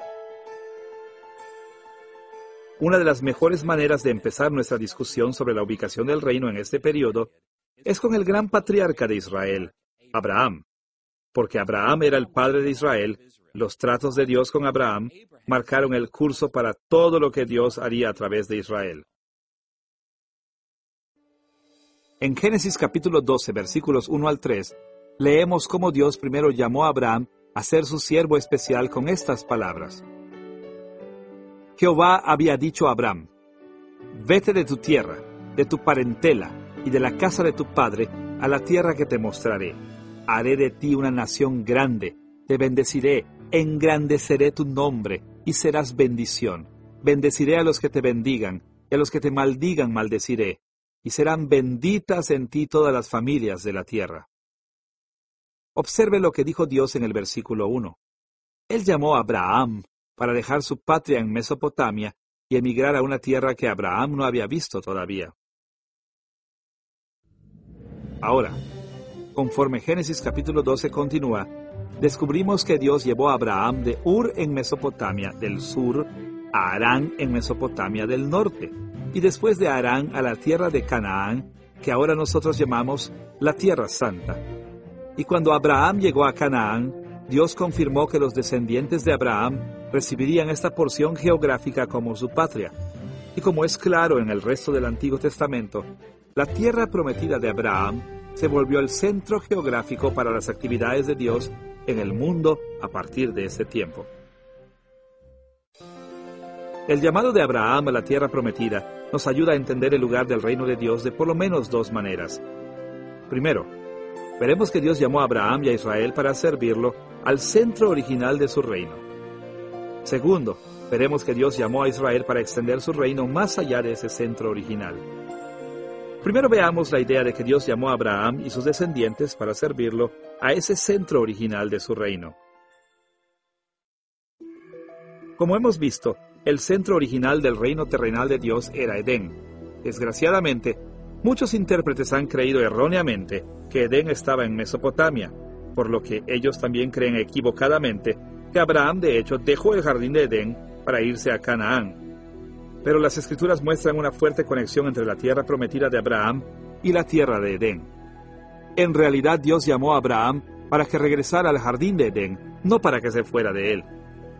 Una de las mejores maneras de empezar nuestra discusión sobre la ubicación del reino en este periodo es con el gran patriarca de Israel, Abraham. Porque Abraham era el padre de Israel, los tratos de Dios con Abraham marcaron el curso para todo lo que Dios haría a través de Israel. En Génesis capítulo 12, versículos 1 al 3, leemos cómo Dios primero llamó a Abraham a ser su siervo especial con estas palabras. Jehová había dicho a Abraham: vete de tu tierra, de tu parentela y de la casa de tu padre a la tierra que te mostraré. Haré de ti una nación grande, te bendeciré, engrandeceré tu nombre y serás bendición. Bendeciré a los que te bendigan y a los que te maldigan maldeciré, y serán benditas en ti todas las familias de la tierra. Observe lo que dijo Dios en el versículo 1. Él llamó a Abraham para dejar su patria en Mesopotamia y emigrar a una tierra que Abraham no había visto todavía. Ahora, conforme Génesis capítulo 12 continúa, descubrimos que Dios llevó a Abraham de Ur en Mesopotamia del sur a Harán en Mesopotamia del norte, y después de Harán a la tierra de Canaán, que ahora nosotros llamamos la Tierra Santa. Y cuando Abraham llegó a Canaán, Dios confirmó que los descendientes de Abraham recibirían esta porción geográfica como su patria. Y como es claro en el resto del Antiguo Testamento, la tierra prometida de Abraham se volvió el centro geográfico para las actividades de Dios en el mundo a partir de ese tiempo. El llamado de Abraham a la tierra prometida nos ayuda a entender el lugar del reino de Dios de por lo menos dos maneras. Primero, veremos que Dios llamó a Abraham y a Israel para servirlo al centro original de su reino. Segundo, veremos que Dios llamó a Israel para extender su reino más allá de ese centro original. Primero veamos la idea de que Dios llamó a Abraham y sus descendientes para servirlo a ese centro original de su reino. Como hemos visto, el centro original del reino terrenal de Dios era Edén. Desgraciadamente, muchos intérpretes han creído erróneamente que Edén estaba en Mesopotamia, por lo que ellos también creen equivocadamente que Abraham de hecho dejó el jardín de Edén para irse a Canaán. Pero las Escrituras muestran una fuerte conexión entre la tierra prometida de Abraham y la tierra de Edén. En realidad Dios llamó a Abraham para que regresara al jardín de Edén, no para que se fuera de él.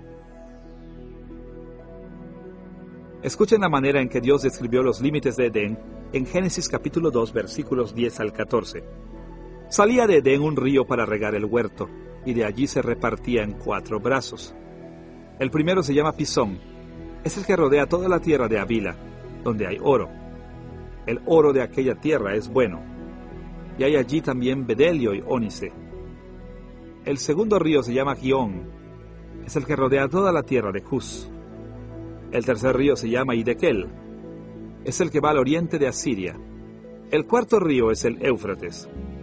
Escuchen la manera en que Dios describió los límites de Edén en Génesis capítulo 2, versículos 10 al 14. Salía de Edén un río para regar el huerto, y de allí se repartía en 4 brazos. El primero se llama Pisón. Es el que rodea toda la tierra de Havila, donde hay oro. El oro de aquella tierra es bueno, y hay allí también bedelio y ónice. El segundo río se llama Gihón. Es el que rodea toda la tierra de Cus. El tercer río se llama Hidekel. Es el que va al oriente de Asiria. El cuarto río es el Éufrates.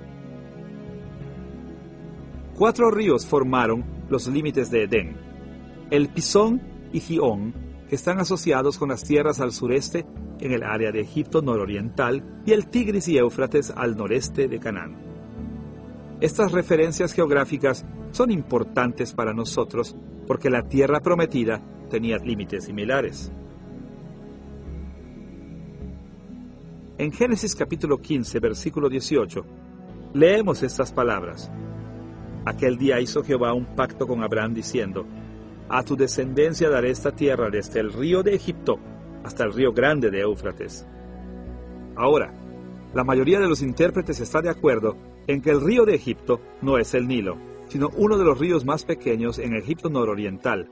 4 ríos formaron los límites de Edén: el Pisón y Gihón, que están asociados con las tierras al sureste en el área de Egipto nororiental, y el Tigris y Éufrates al noreste de Canaán. Estas referencias geográficas son importantes para nosotros porque la tierra prometida tenía límites similares. En Génesis capítulo 15, versículo 18, leemos estas palabras. Aquel día hizo Jehová un pacto con Abraham diciendo: a tu descendencia daré esta tierra desde el río de Egipto hasta el río grande de Éufrates. Ahora, la mayoría de los intérpretes está de acuerdo en que el río de Egipto no es el Nilo, sino uno de los ríos más pequeños en Egipto nororiental.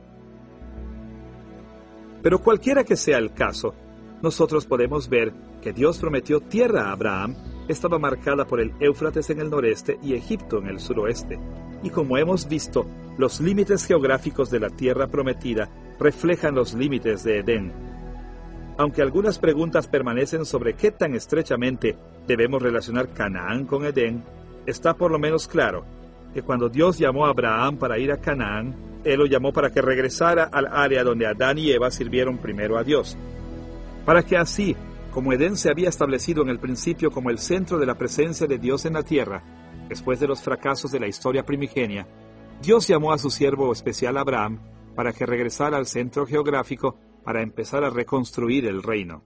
Pero cualquiera que sea el caso, nosotros podemos ver que Dios prometió tierra a Abraham, estaba marcada por el Éufrates en el noreste y Egipto en el suroeste. Y como hemos visto, los límites geográficos de la tierra prometida reflejan los límites de Edén. Aunque algunas preguntas permanecen sobre qué tan estrechamente debemos relacionar Canaán con Edén, está por lo menos claro que cuando Dios llamó a Abraham para ir a Canaán, Él lo llamó para que regresara al área donde Adán y Eva sirvieron primero a Dios. Para que así, como Edén se había establecido en el principio como el centro de la presencia de Dios en la tierra, después de los fracasos de la historia primigenia, Dios llamó a su siervo especial Abraham para que regresara al centro geográfico para empezar a reconstruir el reino.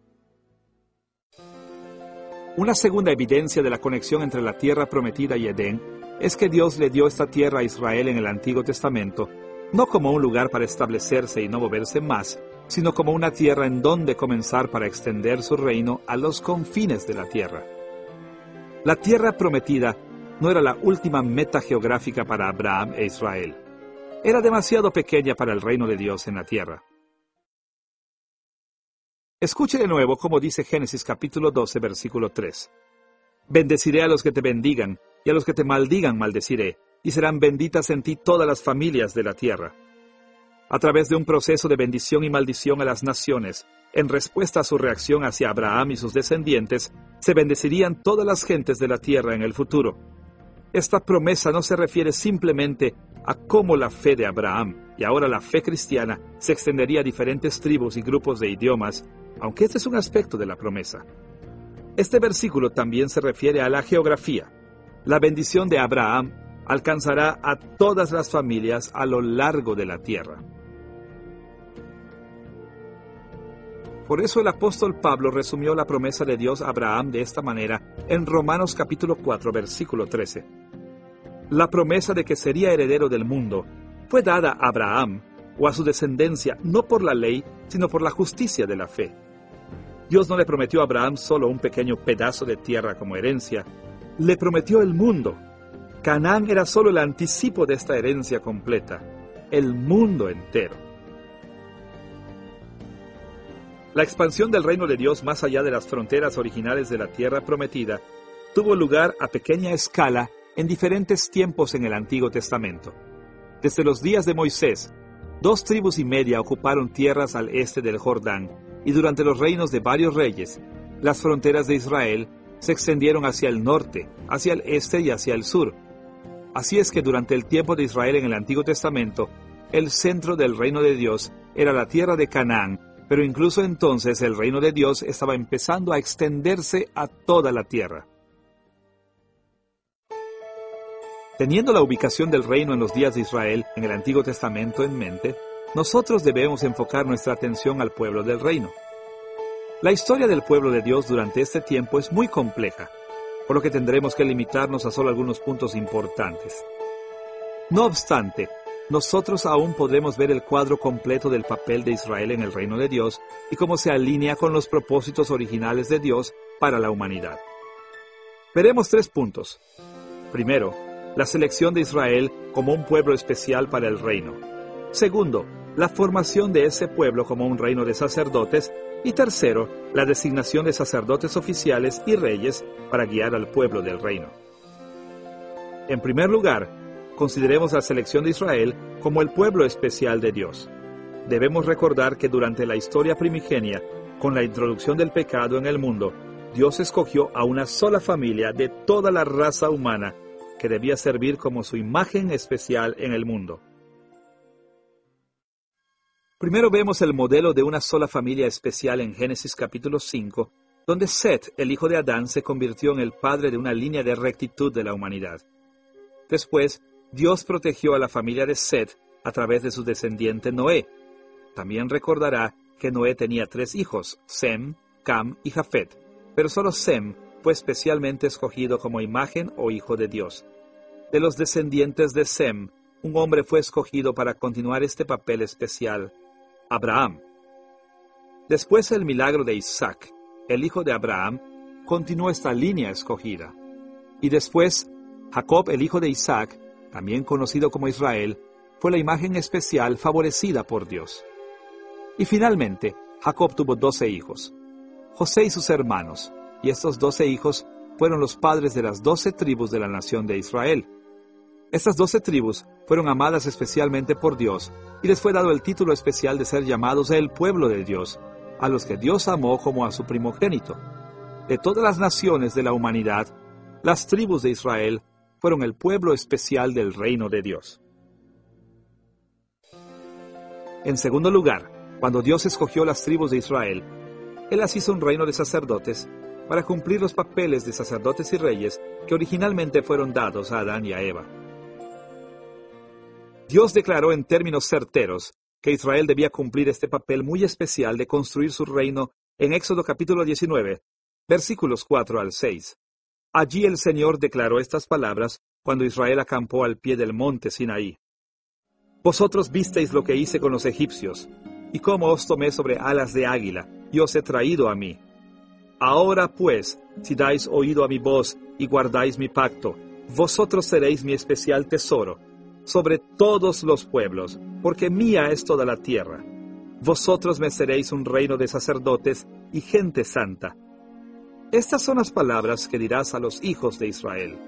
Una segunda evidencia de la conexión entre la tierra prometida y Edén es que Dios le dio esta tierra a Israel en el Antiguo Testamento, no como un lugar para establecerse y no moverse más, sino como una tierra en donde comenzar para extender su reino a los confines de la tierra. La tierra prometida no era la última meta geográfica para Abraham e Israel. Era demasiado pequeña para el reino de Dios en la tierra. Escuche de nuevo cómo dice Génesis capítulo 12, versículo 3. Bendeciré a los que te bendigan, y a los que te maldigan maldeciré, y serán benditas en ti todas las familias de la tierra. A través de un proceso de bendición y maldición a las naciones, en respuesta a su reacción hacia Abraham y sus descendientes, se bendecirían todas las gentes de la tierra en el futuro. Esta promesa no se refiere simplemente a cómo la fe de Abraham, y ahora la fe cristiana, se extendería a diferentes tribus y grupos de idiomas, aunque este es un aspecto de la promesa. Este versículo también se refiere a la geografía. La bendición de Abraham alcanzará a todas las familias a lo largo de la tierra. Por eso el apóstol Pablo resumió la promesa de Dios a Abraham de esta manera en Romanos capítulo 4, versículo 13. La promesa de que sería heredero del mundo fue dada a Abraham o a su descendencia no por la ley, sino por la justicia de la fe. Dios no le prometió a Abraham solo un pequeño pedazo de tierra como herencia, le prometió el mundo. Canaán era solo el anticipo de esta herencia completa, el mundo entero. La expansión del reino de Dios más allá de las fronteras originales de la tierra prometida tuvo lugar a pequeña escala en diferentes tiempos en el Antiguo Testamento. Desde los días de Moisés, 2,5 tribus ocuparon tierras al este del Jordán, y durante los reinos de varios reyes, las fronteras de Israel se extendieron hacia el norte, hacia el este y hacia el sur. Así es que durante el tiempo de Israel en el Antiguo Testamento, el centro del reino de Dios era la tierra de Canaán, pero incluso entonces el reino de Dios estaba empezando a extenderse a toda la tierra. Teniendo la ubicación del reino en los días de Israel en el Antiguo Testamento en mente, nosotros debemos enfocar nuestra atención al pueblo del reino. La historia del pueblo de Dios durante este tiempo es muy compleja, por lo que tendremos que limitarnos a solo algunos puntos importantes. No obstante, nosotros aún podremos ver el cuadro completo del papel de Israel en el reino de Dios y cómo se alinea con los propósitos originales de Dios para la humanidad. Veremos 3 puntos. Primero, la selección de Israel como un pueblo especial para el reino. Segundo, la formación de ese pueblo como un reino de sacerdotes. Y tercero, la designación de sacerdotes oficiales y reyes para guiar al pueblo del reino. En primer lugar, consideremos la selección de Israel como el pueblo especial de Dios. Debemos recordar que durante la historia primigenia, con la introducción del pecado en el mundo, Dios escogió a una sola familia de toda la raza humana que debía servir como su imagen especial en el mundo. Primero vemos el modelo de una sola familia especial en Génesis capítulo 5, donde Set, el hijo de Adán, se convirtió en el padre de una línea de rectitud de la humanidad. Después, Dios protegió a la familia de Set a través de su descendiente Noé. También recordará que Noé tenía 3 hijos, Sem, Cam y Jafet, pero solo Sem fue especialmente escogido como imagen o hijo de Dios. De los descendientes de Sem, un hombre fue escogido para continuar este papel especial: Abraham. Después el milagro de Isaac, el hijo de Abraham, continuó esta línea escogida. Y después, Jacob, el hijo de Isaac, también conocido como Israel, fue la imagen especial favorecida por Dios. Y finalmente, Jacob tuvo 12 hijos, José y sus hermanos, y estos 12 hijos fueron los padres de las 12 tribus de la nación de Israel. Estas 12 tribus fueron amadas especialmente por Dios, y les fue dado el título especial de ser llamados el pueblo de Dios, a los que Dios amó como a su primogénito. De todas las naciones de la humanidad, las tribus de Israel fueron el pueblo especial del reino de Dios. En segundo lugar, cuando Dios escogió las tribus de Israel, Él las hizo un reino de sacerdotes para cumplir los papeles de sacerdotes y reyes que originalmente fueron dados a Adán y a Eva. Dios declaró en términos certeros que Israel debía cumplir este papel muy especial de construir su reino en Éxodo capítulo 19, versículos 4 al 6. Allí el Señor declaró estas palabras cuando Israel acampó al pie del monte Sinaí. Vosotros visteis lo que hice con los egipcios, y cómo os tomé sobre alas de águila, y os he traído a mí. Ahora pues, si dais oído a mi voz y guardáis mi pacto, vosotros seréis mi especial tesoro sobre todos los pueblos, porque mía es toda la tierra. Vosotros me seréis un reino de sacerdotes y gente santa. Estas son las palabras que dirás a los hijos de Israel.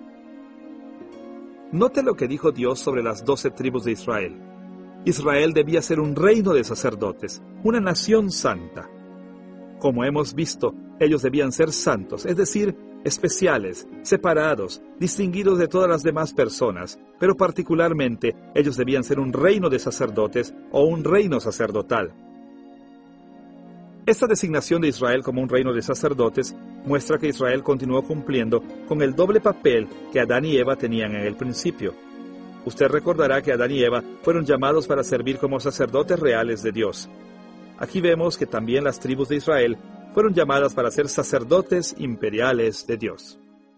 Note lo que dijo Dios sobre las 12 tribus de Israel. Israel debía ser un reino de sacerdotes, una nación santa. Como hemos visto, ellos debían ser santos, es decir, especiales, separados, distinguidos de todas las demás personas, pero particularmente ellos debían ser un reino de sacerdotes o un reino sacerdotal. Esta designación de Israel como un reino de sacerdotes muestra que Israel continuó cumpliendo con el doble papel que Adán y Eva tenían en el principio. Usted recordará que Adán y Eva fueron llamados para servir como sacerdotes reales de Dios. Aquí vemos que también las tribus de Israel fueron llamadas para ser sacerdotes imperiales de Dios.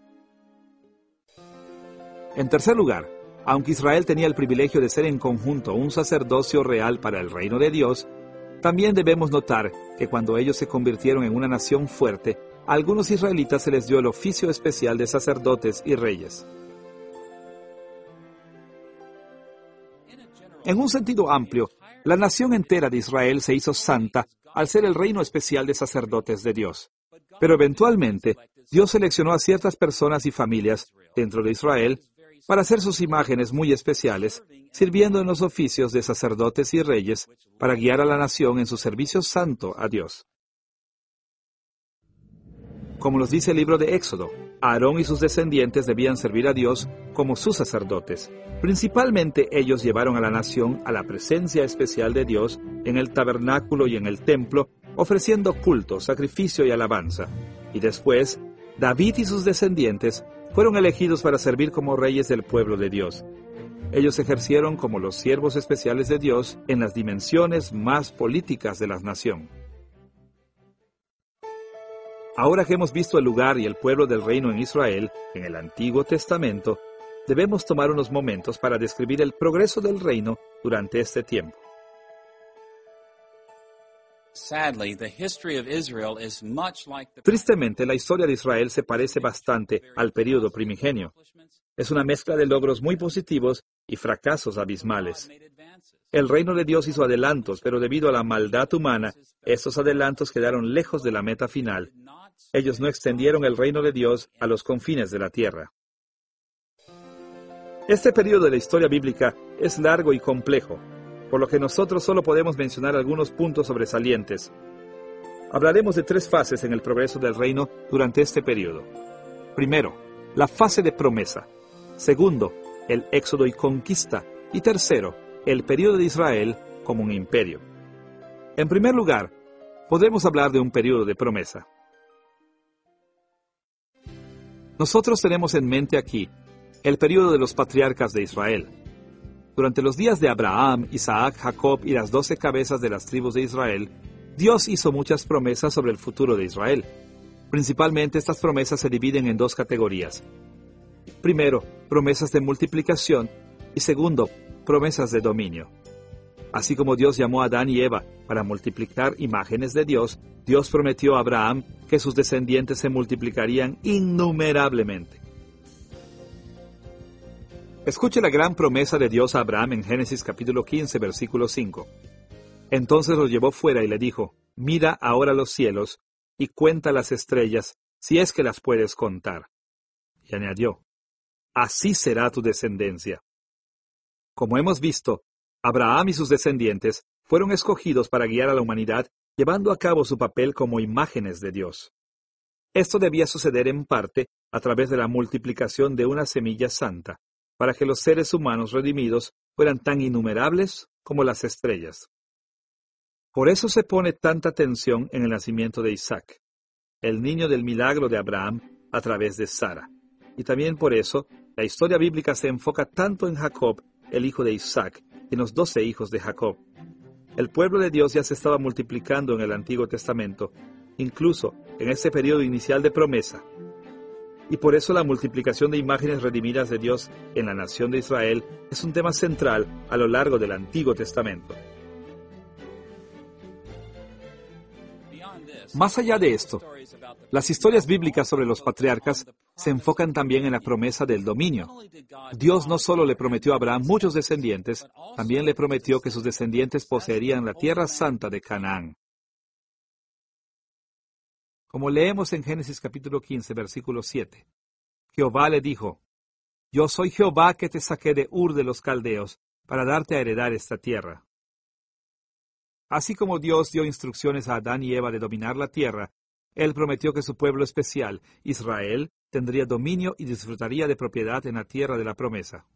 En tercer lugar, aunque Israel tenía el privilegio de ser en conjunto un sacerdocio real para el reino de Dios, también debemos notar que cuando ellos se convirtieron en una nación fuerte, a algunos israelitas se les dio el oficio especial de sacerdotes y reyes. En un sentido amplio, la nación entera de Israel se hizo santa al ser el reino especial de sacerdotes de Dios. Pero eventualmente, Dios seleccionó a ciertas personas y familias dentro de Israel para hacer sus imágenes muy especiales, sirviendo en los oficios de sacerdotes y reyes para guiar a la nación en su servicio santo a Dios. Como nos dice el libro de Éxodo, Aarón y sus descendientes debían servir a Dios como sus sacerdotes. Principalmente ellos llevaron a la nación a la presencia especial de Dios en el tabernáculo y en el templo, ofreciendo culto, sacrificio y alabanza. Y después, David y sus descendientes fueron elegidos para servir como reyes del pueblo de Dios. Ellos ejercieron como los siervos especiales de Dios en las dimensiones más políticas de la nación. Ahora que hemos visto el lugar y el pueblo del reino en Israel, en el Antiguo Testamento, debemos tomar unos momentos para describir el progreso del reino durante este tiempo. Tristemente, la historia de Israel se parece bastante al período primigenio. Es una mezcla de logros muy positivos y fracasos abismales. El reino de Dios hizo adelantos, pero debido a la maldad humana, estos adelantos quedaron lejos de la meta final. Ellos no extendieron el reino de Dios a los confines de la tierra. Este periodo de la historia bíblica es largo y complejo, por lo que nosotros solo podemos mencionar algunos puntos sobresalientes. Hablaremos de 3 fases en el progreso del reino durante este periodo. Primero, la fase de promesa. Segundo, el éxodo y conquista. Y tercero, el periodo de Israel como un imperio. En primer lugar, podemos hablar de un periodo de promesa. Nosotros tenemos en mente aquí el periodo de los patriarcas de Israel. Durante los días de Abraham, Isaac, Jacob y las 12 cabezas de las tribus de Israel, Dios hizo muchas promesas sobre el futuro de Israel. Principalmente estas promesas se dividen en 2 categorías. Primero, promesas de multiplicación y segundo, promesas de dominio. Así como Dios llamó a Adán y Eva para multiplicar imágenes de Dios, Dios prometió a Abraham que sus descendientes se multiplicarían innumerablemente. Escuche la gran promesa de Dios a Abraham en Génesis capítulo 15, versículo 5. Entonces lo llevó fuera y le dijo, mira ahora los cielos y cuenta las estrellas, si es que las puedes contar. Y añadió, así será tu descendencia. Como hemos visto, Abraham y sus descendientes fueron escogidos para guiar a la humanidad, llevando a cabo su papel como imágenes de Dios. Esto debía suceder en parte a través de la multiplicación de una semilla santa, para que los seres humanos redimidos fueran tan innumerables como las estrellas. Por eso se pone tanta atención en el nacimiento de Isaac, el niño del milagro de Abraham a través de Sara. Y también por eso, la historia bíblica se enfoca tanto en Jacob, el hijo de Isaac, y en los 12 hijos de Jacob. El pueblo de Dios ya se estaba multiplicando en el Antiguo Testamento, incluso en ese periodo inicial de promesa. Y por eso la multiplicación de imágenes redimidas de Dios en la nación de Israel es un tema central a lo largo del Antiguo Testamento. Más allá de esto, las historias bíblicas sobre los patriarcas se enfocan también en la promesa del dominio. Dios no solo le prometió a Abraham muchos descendientes, también le prometió que sus descendientes poseerían la tierra santa de Canaán. Como leemos en Génesis capítulo 15, versículo 7, Jehová le dijo, Yo soy Jehová que te saqué de Ur de los Caldeos para darte a heredar esta tierra. Así como Dios dio instrucciones a Adán y Eva de dominar la tierra, Él prometió que su pueblo especial, Israel, tendría dominio y disfrutaría de propiedad en la tierra de la promesa.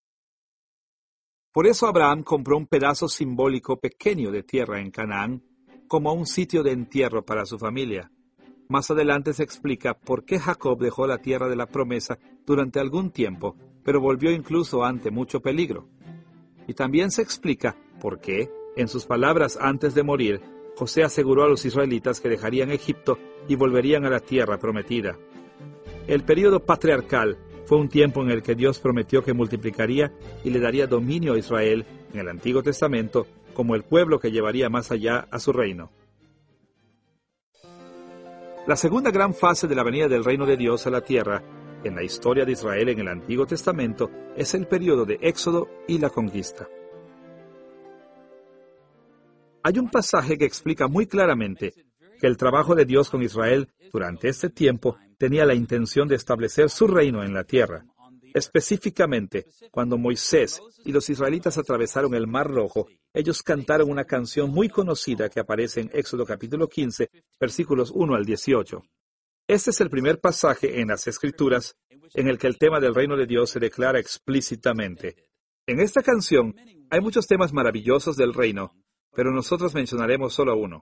Por eso Abraham compró un pedazo simbólico pequeño de tierra en Canaán, como un sitio de entierro para su familia. Más adelante se explica por qué Jacob dejó la tierra de la promesa durante algún tiempo, pero volvió incluso ante mucho peligro. Y también se explica por qué, en sus palabras antes de morir, José aseguró a los israelitas que dejarían Egipto y volverían a la tierra prometida. El período patriarcal fue un tiempo en el que Dios prometió que multiplicaría y le daría dominio a Israel, en el Antiguo Testamento, como el pueblo que llevaría más allá a su reino. La segunda gran fase de la venida del reino de Dios a la tierra, en la historia de Israel en el Antiguo Testamento, es el período de Éxodo y la conquista. Hay un pasaje que explica muy claramente que el trabajo de Dios con Israel durante este tiempo tenía la intención de establecer su reino en la tierra. Específicamente, cuando Moisés y los israelitas atravesaron el Mar Rojo, ellos cantaron una canción muy conocida que aparece en Éxodo capítulo 15, versículos 1 al 18. Este es el primer pasaje en las Escrituras en el que el tema del reino de Dios se declara explícitamente. En esta canción hay muchos temas maravillosos del reino, pero nosotros mencionaremos solo uno.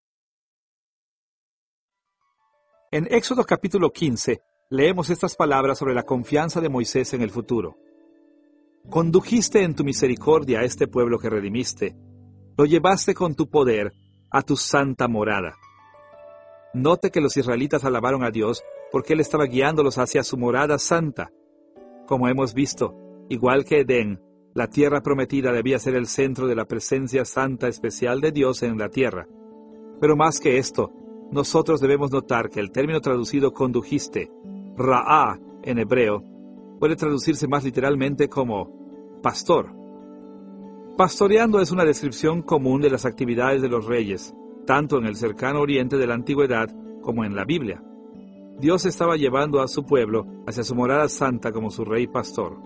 En Éxodo capítulo 15, leemos estas palabras sobre la confianza de Moisés en el futuro. Condujiste en tu misericordia a este pueblo que redimiste. Lo llevaste con tu poder a tu santa morada. Note que los israelitas alabaron a Dios porque Él estaba guiándolos hacia su morada santa. Como hemos visto, igual que Edén, la tierra prometida debía ser el centro de la presencia santa especial de Dios en la tierra. Pero más que esto, nosotros debemos notar que el término traducido condujiste, Ra'á en hebreo, puede traducirse más literalmente como pastor. Pastoreando es una descripción común de las actividades de los reyes, tanto en el cercano oriente de la antigüedad como en la Biblia. Dios estaba llevando a su pueblo hacia su morada santa como su rey pastor.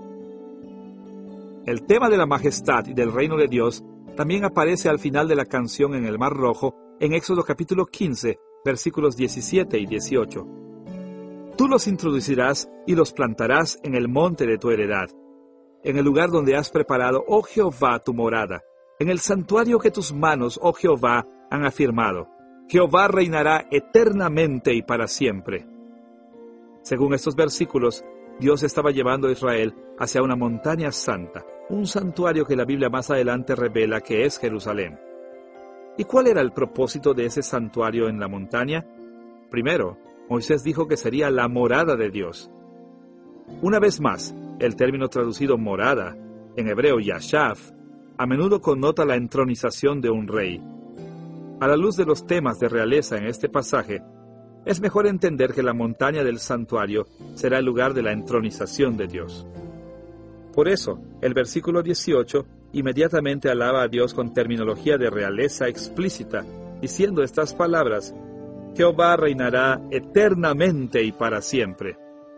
El tema de la majestad y del reino de Dios también aparece al final de la canción en el Mar Rojo, en Éxodo capítulo 15, versículos 17 y 18. Tú los introducirás y los plantarás en el monte de tu heredad, en el lugar donde has preparado, oh Jehová, tu morada, en el santuario que tus manos, oh Jehová, han afirmado. Jehová reinará eternamente y para siempre. Según estos versículos, Dios estaba llevando a Israel hacia una montaña santa, un santuario que la Biblia más adelante revela que es Jerusalén. ¿Y cuál era el propósito de ese santuario en la montaña? Primero, Moisés dijo que sería la morada de Dios. Una vez más, el término traducido morada, en hebreo yashav, a menudo connota la entronización de un rey. A la luz de los temas de realeza en este pasaje, es mejor entender que la montaña del santuario será el lugar de la entronización de Dios. Por eso, el versículo 18 inmediatamente alaba a Dios con terminología de realeza explícita, diciendo estas palabras: Jehová reinará eternamente y para siempre.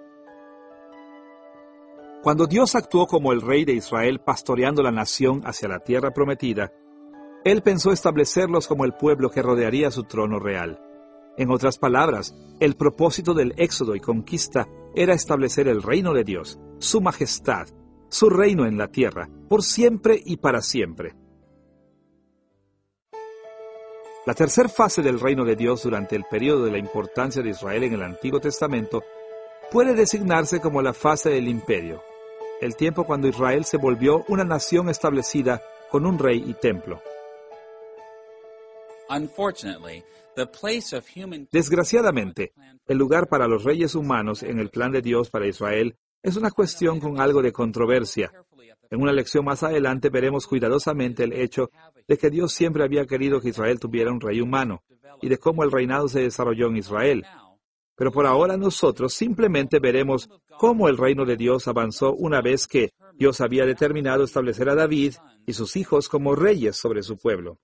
Cuando Dios actuó como el rey de Israel pastoreando la nación hacia la tierra prometida, Él pensó establecerlos como el pueblo que rodearía su trono real. En otras palabras, el propósito del éxodo y conquista era establecer el reino de Dios, su majestad, su reino en la tierra, por siempre y para siempre. La tercera fase del reino de Dios durante el período de la importancia de Israel en el Antiguo Testamento puede designarse como la fase del imperio, el tiempo cuando Israel se volvió una nación establecida con un rey y templo. Desgraciadamente, el lugar para los reyes humanos en el plan de Dios para Israel Es una cuestión con algo de controversia. En una lección más adelante veremos cuidadosamente el hecho de que Dios siempre había querido que Israel tuviera un rey humano, y de cómo el reinado se desarrolló en Israel. Pero por ahora nosotros simplemente veremos cómo el reino de Dios avanzó una vez que Dios había determinado establecer a David y sus hijos como reyes sobre su pueblo.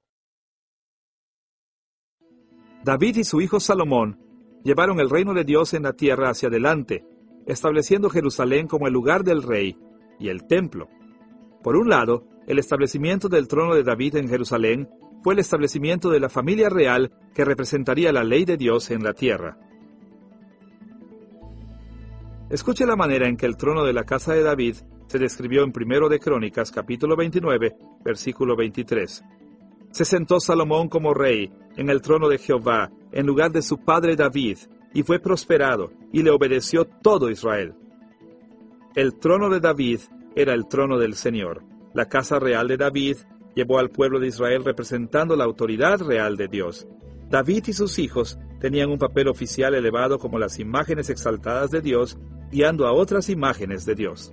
David y su hijo Salomón llevaron el reino de Dios en la tierra hacia adelante, estableciendo Jerusalén como el lugar del rey y el templo. Por un lado, el establecimiento del trono de David en Jerusalén fue el establecimiento de la familia real que representaría la ley de Dios en la tierra. Escuche la manera en que el trono de la casa de David se describió en 1 de Crónicas, capítulo 29, versículo 23. Se sentó Salomón como rey en el trono de Jehová, en lugar de su padre David, y fue prosperado, y le obedeció todo Israel. El trono de David era el trono del Señor. La casa real de David llevó al pueblo de Israel representando la autoridad real de Dios. David y sus hijos tenían un papel oficial elevado como las imágenes exaltadas de Dios, guiando a otras imágenes de Dios.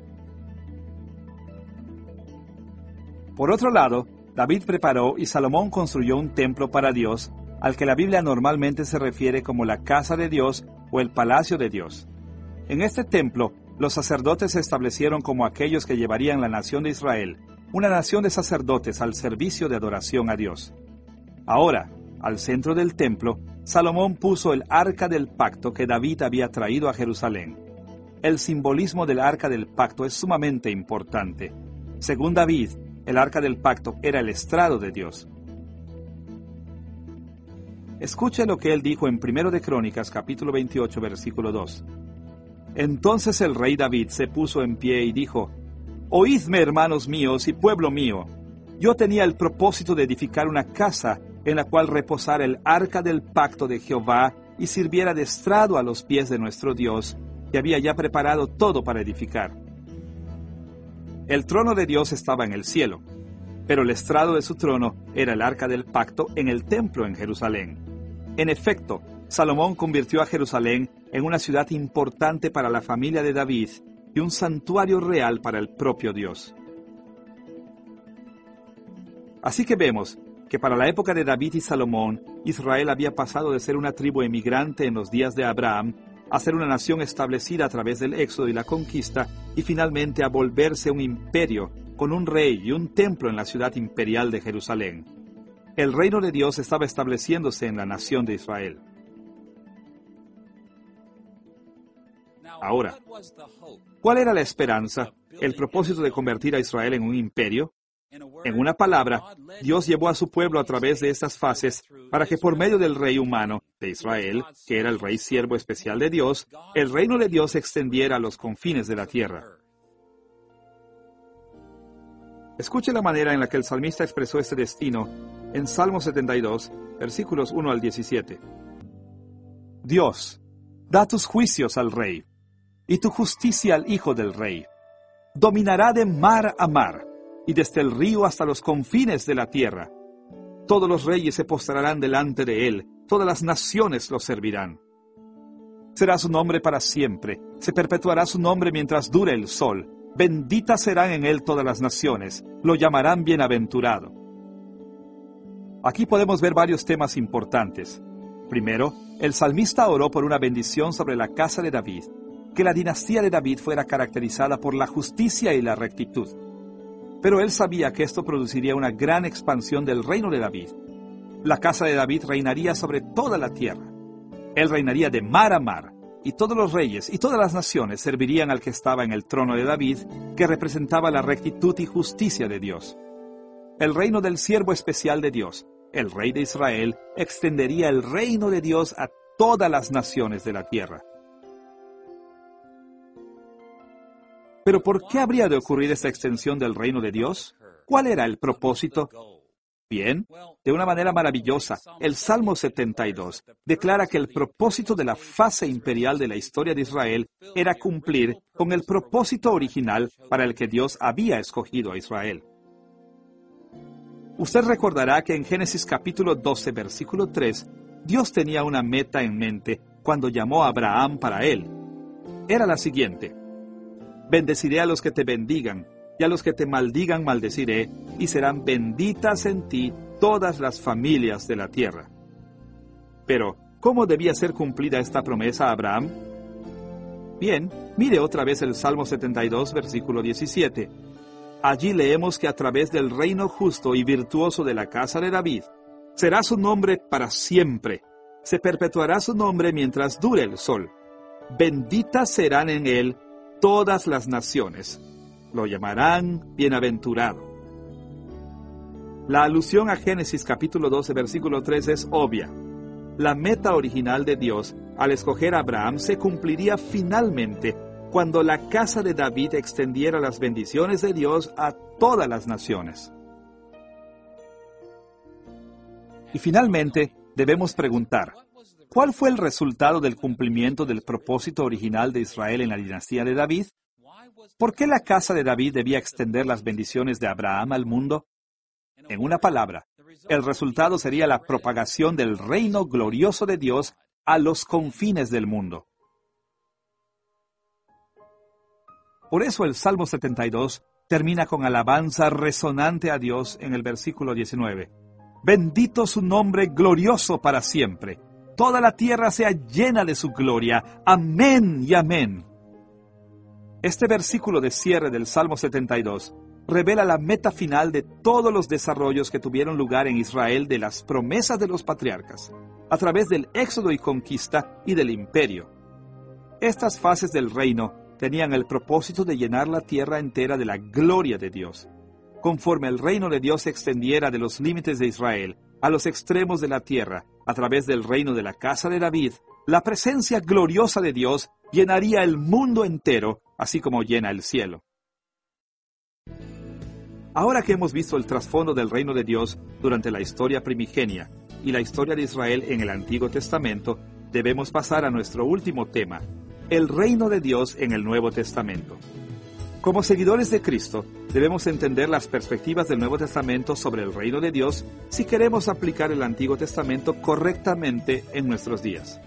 Por otro lado, David preparó y Salomón construyó un templo para Dios, al que la Biblia normalmente se refiere como la casa de Dios o el palacio de Dios. En este templo, los sacerdotes se establecieron como aquellos que llevarían la nación de Israel, una nación de sacerdotes al servicio de adoración a Dios. Ahora, al centro del templo, Salomón puso el arca del pacto que David había traído a Jerusalén. El simbolismo del arca del pacto es sumamente importante. Según David, el arca del pacto era el estrado de Dios. Escuche lo que él dijo en 1 de Crónicas, capítulo 28, versículo 2. Entonces el rey David se puso en pie y dijo: Oídme, hermanos míos y pueblo mío. Yo tenía el propósito de edificar una casa en la cual reposara el arca del pacto de Jehová y sirviera de estrado a los pies de nuestro Dios, que había ya preparado todo para edificar. El trono de Dios estaba en el cielo, pero el estrado de su trono era el arca del pacto en el templo en Jerusalén. En efecto, Salomón convirtió a Jerusalén en una ciudad importante para la familia de David y un santuario real para el propio Dios. Así que vemos que para la época de David y Salomón, Israel había pasado de ser una tribu emigrante en los días de Abraham a ser una nación establecida a través del éxodo y la conquista, y finalmente a volverse un imperio con un rey y un templo en la ciudad imperial de Jerusalén. El reino de Dios estaba estableciéndose en la nación de Israel. Ahora, ¿cuál era la esperanza, el propósito de convertir a Israel en un imperio? En una palabra, Dios llevó a su pueblo a través de estas fases para que por medio del rey humano de Israel, que era el rey siervo especial de Dios, el reino de Dios se extendiera a los confines de la tierra. Escuche la manera en la que el salmista expresó este destino en Salmo 72, versículos 1 al 17. Dios, da tus juicios al rey, y tu justicia al hijo del rey. Dominará de mar a mar, y desde el río hasta los confines de la tierra. Todos los reyes se postrarán delante de él, todas las naciones lo servirán. Será su nombre para siempre, se perpetuará su nombre mientras dure el sol. Benditas serán en él todas las naciones, lo llamarán bienaventurado. Aquí podemos ver varios temas importantes. Primero, el salmista oró por una bendición sobre la casa de David, que la dinastía de David fuera caracterizada por la justicia y la rectitud. Pero él sabía que esto produciría una gran expansión del reino de David. La casa de David reinaría sobre toda la tierra. Él reinaría de mar a mar, y todos los reyes y todas las naciones servirían al que estaba en el trono de David, que representaba la rectitud y justicia de Dios. El reino del siervo especial de Dios, el rey de Israel, extendería el reino de Dios a todas las naciones de la tierra. Pero ¿por qué habría de ocurrir esta extensión del reino de Dios? ¿Cuál era el propósito? Bien, de una manera maravillosa, el Salmo 72 declara que el propósito de la fase imperial de la historia de Israel era cumplir con el propósito original para el que Dios había escogido a Israel. Usted recordará que en Génesis capítulo 12, versículo 3, Dios tenía una meta en mente cuando llamó a Abraham para él. Era la siguiente: Bendeciré a los que te bendigan, y a los que te maldigan maldeciré, y serán benditas en ti todas las familias de la tierra. Pero, ¿cómo debía ser cumplida esta promesa a Abraham? Bien, mire otra vez el Salmo 72, versículo 17. Allí leemos que a través del reino justo y virtuoso de la casa de David, será su nombre para siempre. Se perpetuará su nombre mientras dure el sol. Benditas serán en él todas las naciones. Lo llamarán bienaventurado. La alusión a Génesis capítulo 12, versículo 3 es obvia. La meta original de Dios al escoger a Abraham se cumpliría finalmente cuando la casa de David extendiera las bendiciones de Dios a todas las naciones. Y finalmente, debemos preguntar, ¿cuál fue el resultado del cumplimiento del propósito original de Israel en la dinastía de David? ¿Por qué la casa de David debía extender las bendiciones de Abraham al mundo? En una palabra, el resultado sería la propagación del reino glorioso de Dios a los confines del mundo. Por eso el Salmo 72 termina con alabanza resonante a Dios en el versículo 19. Bendito su nombre glorioso para siempre. Toda la tierra sea llena de su gloria. Amén y amén. Este versículo de cierre del Salmo 72 revela la meta final de todos los desarrollos que tuvieron lugar en Israel de las promesas de los patriarcas, a través del éxodo y conquista y del imperio. Estas fases del reino tenían el propósito de llenar la tierra entera de la gloria de Dios. Conforme el reino de Dios se extendiera de los límites de Israel a los extremos de la tierra, a través del reino de la casa de David, la presencia gloriosa de Dios llenaría el mundo entero, así como llena el cielo. Ahora que hemos visto el trasfondo del reino de Dios durante la historia primigenia y la historia de Israel en el Antiguo Testamento, debemos pasar a nuestro último tema, el reino de Dios en el Nuevo Testamento. Como seguidores de Cristo, debemos entender las perspectivas del Nuevo Testamento sobre el reino de Dios si queremos aplicar el Antiguo Testamento correctamente en nuestros días.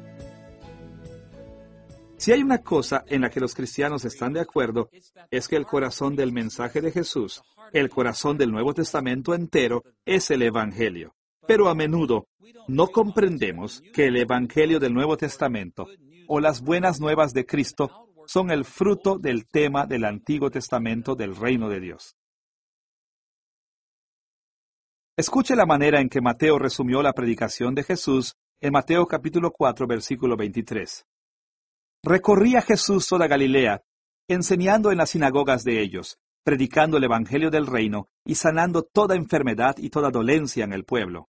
Si hay una cosa en la que los cristianos están de acuerdo, es que el corazón del mensaje de Jesús, el corazón del Nuevo Testamento entero, es el Evangelio. Pero a menudo no comprendemos que el Evangelio del Nuevo Testamento o las buenas nuevas de Cristo son el fruto del tema del Antiguo Testamento del reino de Dios. Escuche la manera en que Mateo resumió la predicación de Jesús en Mateo capítulo 4, versículo 23. Recorría Jesús toda Galilea, enseñando en las sinagogas de ellos, predicando el Evangelio del reino y sanando toda enfermedad y toda dolencia en el pueblo.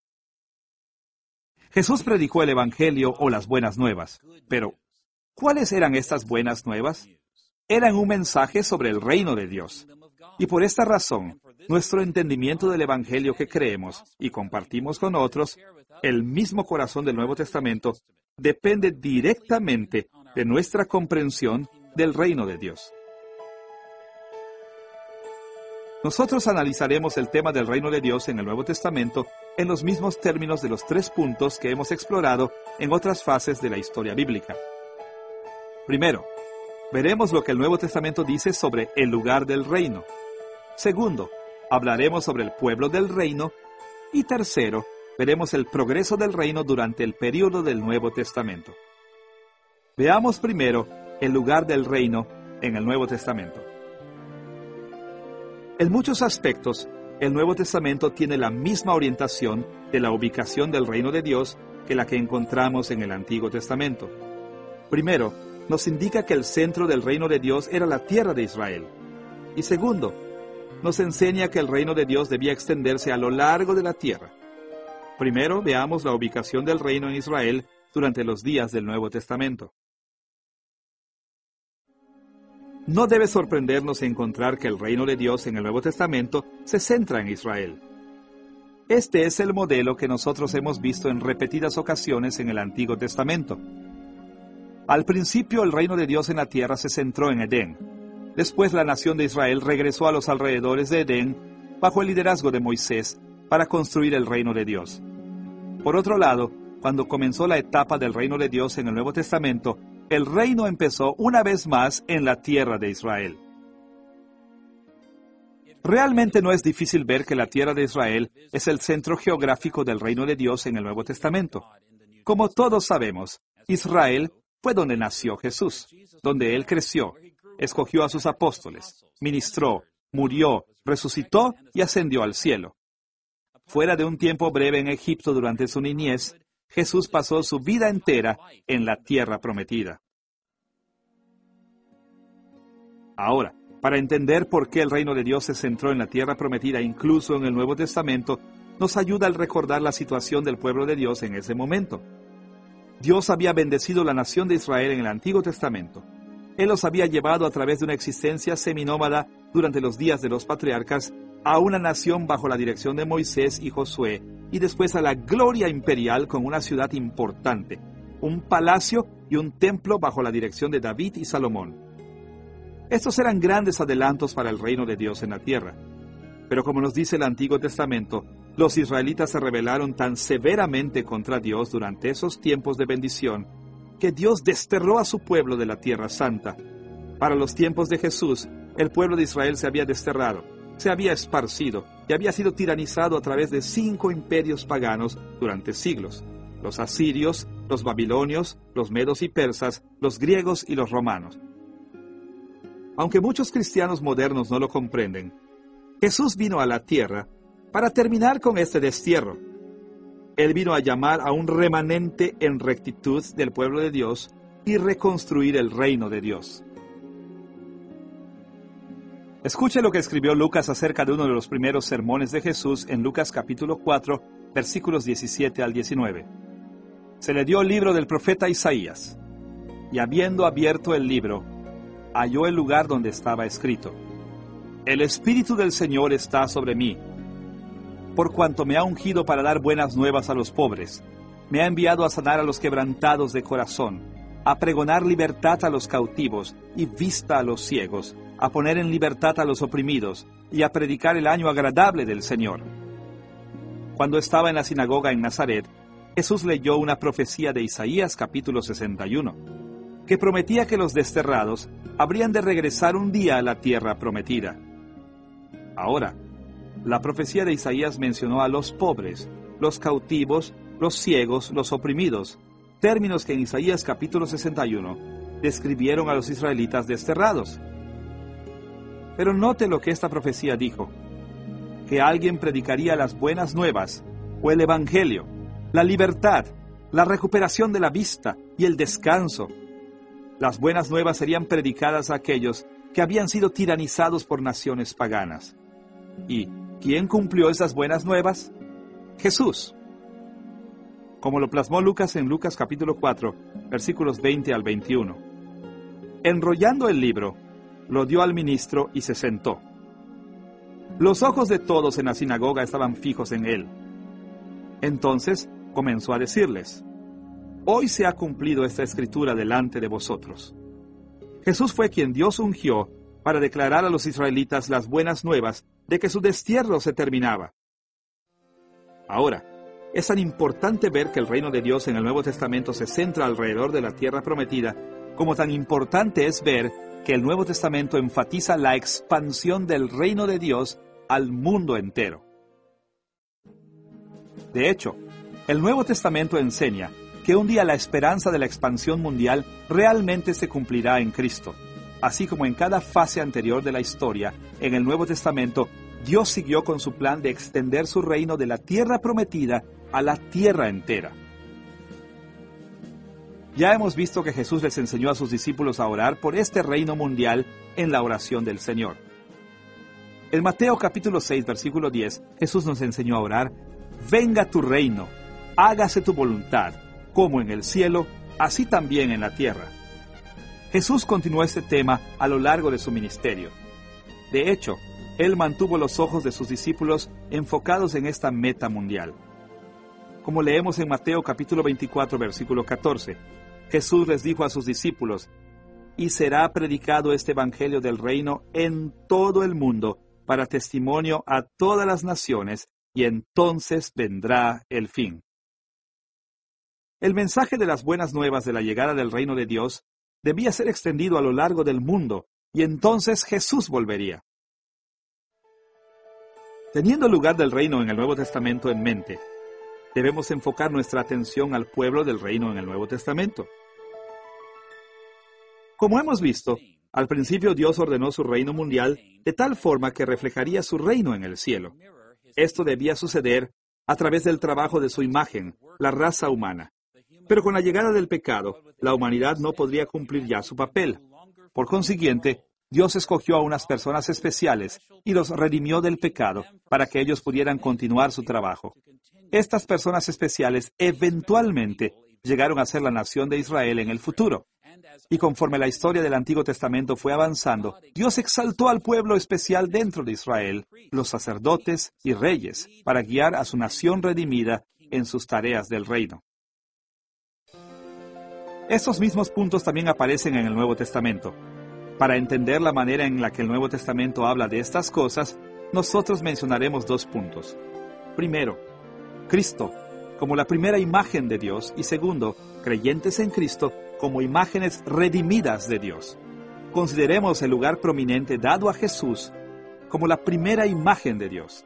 Jesús predicó el Evangelio o las buenas nuevas, pero ¿cuáles eran estas buenas nuevas? Eran un mensaje sobre el reino de Dios. Y por esta razón, nuestro entendimiento del Evangelio que creemos y compartimos con otros, el mismo corazón del Nuevo Testamento, depende directamente de nuestra comprensión del reino de Dios. Nosotros analizaremos el tema del reino de Dios en el Nuevo Testamento en los mismos términos de los 3 puntos que hemos explorado en otras fases de la historia bíblica. Primero, veremos lo que el Nuevo Testamento dice sobre el lugar del reino. Segundo, hablaremos sobre el pueblo del reino. Y tercero, veremos el progreso del reino durante el período del Nuevo Testamento. Veamos primero el lugar del reino en el Nuevo Testamento. En muchos aspectos, el Nuevo Testamento tiene la misma orientación de la ubicación del reino de Dios que la que encontramos en el Antiguo Testamento. Primero, nos indica que el centro del reino de Dios era la tierra de Israel. Y segundo, nos enseña que el reino de Dios debía extenderse a lo largo de la tierra. Primero, veamos la ubicación del reino en Israel durante los días del Nuevo Testamento. No debe sorprendernos encontrar que el reino de Dios en el Nuevo Testamento se centra en Israel. Este es el modelo que nosotros hemos visto en repetidas ocasiones en el Antiguo Testamento. Al principio, el reino de Dios en la tierra se centró en Edén. Después, la nación de Israel regresó a los alrededores de Edén, bajo el liderazgo de Moisés, para construir el reino de Dios. Por otro lado, cuando comenzó la etapa del reino de Dios en el Nuevo Testamento, el reino empezó una vez más en la tierra de Israel. Realmente no es difícil ver que la tierra de Israel es el centro geográfico del reino de Dios en el Nuevo Testamento. Como todos sabemos, Israel fue donde nació Jesús, donde Él creció, escogió a sus apóstoles, ministró, murió, resucitó y ascendió al cielo. Fuera de un tiempo breve en Egipto durante su niñez, Jesús pasó su vida entera en la tierra prometida. Ahora, para entender por qué el reino de Dios se centró en la tierra prometida incluso en el Nuevo Testamento, nos ayuda al recordar la situación del pueblo de Dios en ese momento. Dios había bendecido la nación de Israel en el Antiguo Testamento. Él los había llevado a través de una existencia seminómada durante los días de los patriarcas a una nación bajo la dirección de Moisés y Josué, y después a la gloria imperial con una ciudad importante, un palacio y un templo bajo la dirección de David y Salomón. Estos eran grandes adelantos para el reino de Dios en la tierra. Pero como nos dice el Antiguo Testamento, los israelitas se rebelaron tan severamente contra Dios durante esos tiempos de bendición, que Dios desterró a su pueblo de la Tierra Santa. Para los tiempos de Jesús, el pueblo de Israel se había desterrado, se había esparcido y había sido tiranizado a través de 5 imperios paganos durante siglos: los asirios, los babilonios, los medos y persas, los griegos y los romanos. Aunque muchos cristianos modernos no lo comprenden, Jesús vino a la tierra para terminar con este destierro. Él vino a llamar a un remanente en rectitud del pueblo de Dios y reconstruir el reino de Dios. Escuche lo que escribió Lucas acerca de uno de los primeros sermones de Jesús en Lucas capítulo 4, versículos 17 al 19. Se le dio el libro del profeta Isaías, y habiendo abierto el libro, halló el lugar donde estaba escrito: El Espíritu del Señor está sobre mí, por cuanto me ha ungido para dar buenas nuevas a los pobres. Me ha enviado a sanar a los quebrantados de corazón, a pregonar libertad a los cautivos y vista a los ciegos, a poner en libertad a los oprimidos y a predicar el año agradable del Señor. Cuando estaba en la sinagoga en Nazaret, Jesús leyó una profecía de Isaías capítulo 61, que prometía que los desterrados habrían de regresar un día a la tierra prometida. Ahora, la profecía de Isaías mencionó a los pobres, los cautivos, los ciegos, los oprimidos, términos que en Isaías capítulo 61 describieron a los israelitas desterrados. Pero note lo que esta profecía dijo: que alguien predicaría las buenas nuevas, o el evangelio, la libertad, la recuperación de la vista y el descanso. Las buenas nuevas serían predicadas a aquellos que habían sido tiranizados por naciones paganas. ¿Y quién cumplió esas buenas nuevas? Jesús. Como lo plasmó Lucas en Lucas capítulo 4, versículos 20 al 21. Enrollando el libro, lo dio al ministro y se sentó. Los ojos de todos en la sinagoga estaban fijos en él. Entonces comenzó a decirles: Hoy se ha cumplido esta escritura delante de vosotros. Jesús fue quien Dios ungió para declarar a los israelitas las buenas nuevas de que su destierro se terminaba. Ahora, es tan importante ver que el reino de Dios en el Nuevo Testamento se centra alrededor de la tierra prometida, como tan importante es ver que el Nuevo Testamento enfatiza la expansión del reino de Dios al mundo entero. De hecho, el Nuevo Testamento enseña que un día la esperanza de la expansión mundial realmente se cumplirá en Cristo. Así como en cada fase anterior de la historia, en el Nuevo Testamento, Dios siguió con su plan de extender su reino de la tierra prometida a la tierra entera. Ya hemos visto que Jesús les enseñó a sus discípulos a orar por este reino mundial en la oración del Señor. En Mateo capítulo 6, versículo 10, Jesús nos enseñó a orar: Venga tu reino, hágase tu voluntad, como en el cielo, así también en la tierra. Jesús continuó este tema a lo largo de su ministerio. De hecho, Él mantuvo los ojos de sus discípulos enfocados en esta meta mundial. Como leemos en Mateo capítulo 24, versículo 14, Jesús les dijo a sus discípulos: Y será predicado este evangelio del reino en todo el mundo, para testimonio a todas las naciones, y entonces vendrá el fin. El mensaje de las buenas nuevas de la llegada del reino de Dios debía ser extendido a lo largo del mundo, y entonces Jesús volvería. Teniendo el lugar del reino en el Nuevo Testamento en mente, debemos enfocar nuestra atención al pueblo del reino en el Nuevo Testamento. Como hemos visto, al principio Dios ordenó su reino mundial de tal forma que reflejaría su reino en el cielo. Esto debía suceder a través del trabajo de su imagen, la raza humana. Pero con la llegada del pecado, la humanidad no podría cumplir ya su papel. Por consiguiente, Dios escogió a unas personas especiales y los redimió del pecado para que ellos pudieran continuar su trabajo. Estas personas especiales eventualmente llegaron a ser la nación de Israel en el futuro. Y conforme la historia del Antiguo Testamento fue avanzando, Dios exaltó al pueblo especial dentro de Israel, los sacerdotes y reyes, para guiar a su nación redimida en sus tareas del reino. Estos mismos puntos también aparecen en el Nuevo Testamento. Para entender la manera en la que el Nuevo Testamento habla de estas cosas, nosotros mencionaremos 2 puntos. Primero, Cristo, como la primera imagen de Dios, y segundo, creyentes en Cristo como imágenes redimidas de Dios. Consideremos el lugar prominente dado a Jesús como la primera imagen de Dios.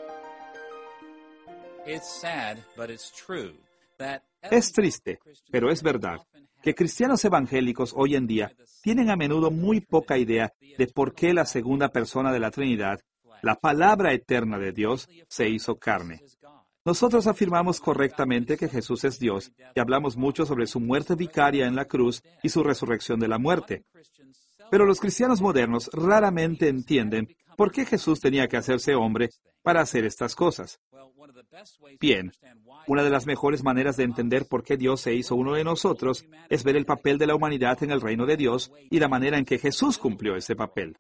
Es triste, pero es verdad, que cristianos evangélicos hoy en día tienen a menudo muy poca idea de por qué la segunda persona de la Trinidad, la palabra eterna de Dios, se hizo carne. Nosotros afirmamos correctamente que Jesús es Dios y hablamos mucho sobre su muerte vicaria en la cruz y su resurrección de la muerte. Pero los cristianos modernos raramente entienden por qué Jesús tenía que hacerse hombre para hacer estas cosas. Bien, una de las mejores maneras de entender por qué Dios se hizo uno de nosotros es ver el papel de la humanidad en el reino de Dios y la manera en que Jesús cumplió ese papel.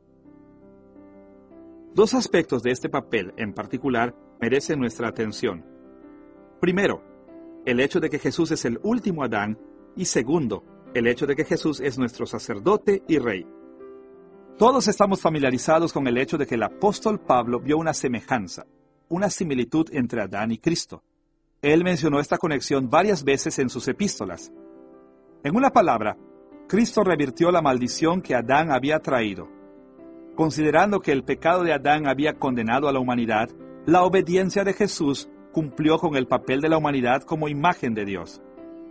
2 aspectos de este papel, en particular, merecen nuestra atención. Primero, el hecho de que Jesús es el último Adán, y segundo, el hecho de que Jesús es nuestro sacerdote y rey. Todos estamos familiarizados con el hecho de que el apóstol Pablo vio una semejanza, una similitud entre Adán y Cristo. Él mencionó esta conexión varias veces en sus epístolas. En una palabra, Cristo revirtió la maldición que Adán había traído. Considerando que el pecado de Adán había condenado a la humanidad, la obediencia de Jesús cumplió con el papel de la humanidad como imagen de Dios.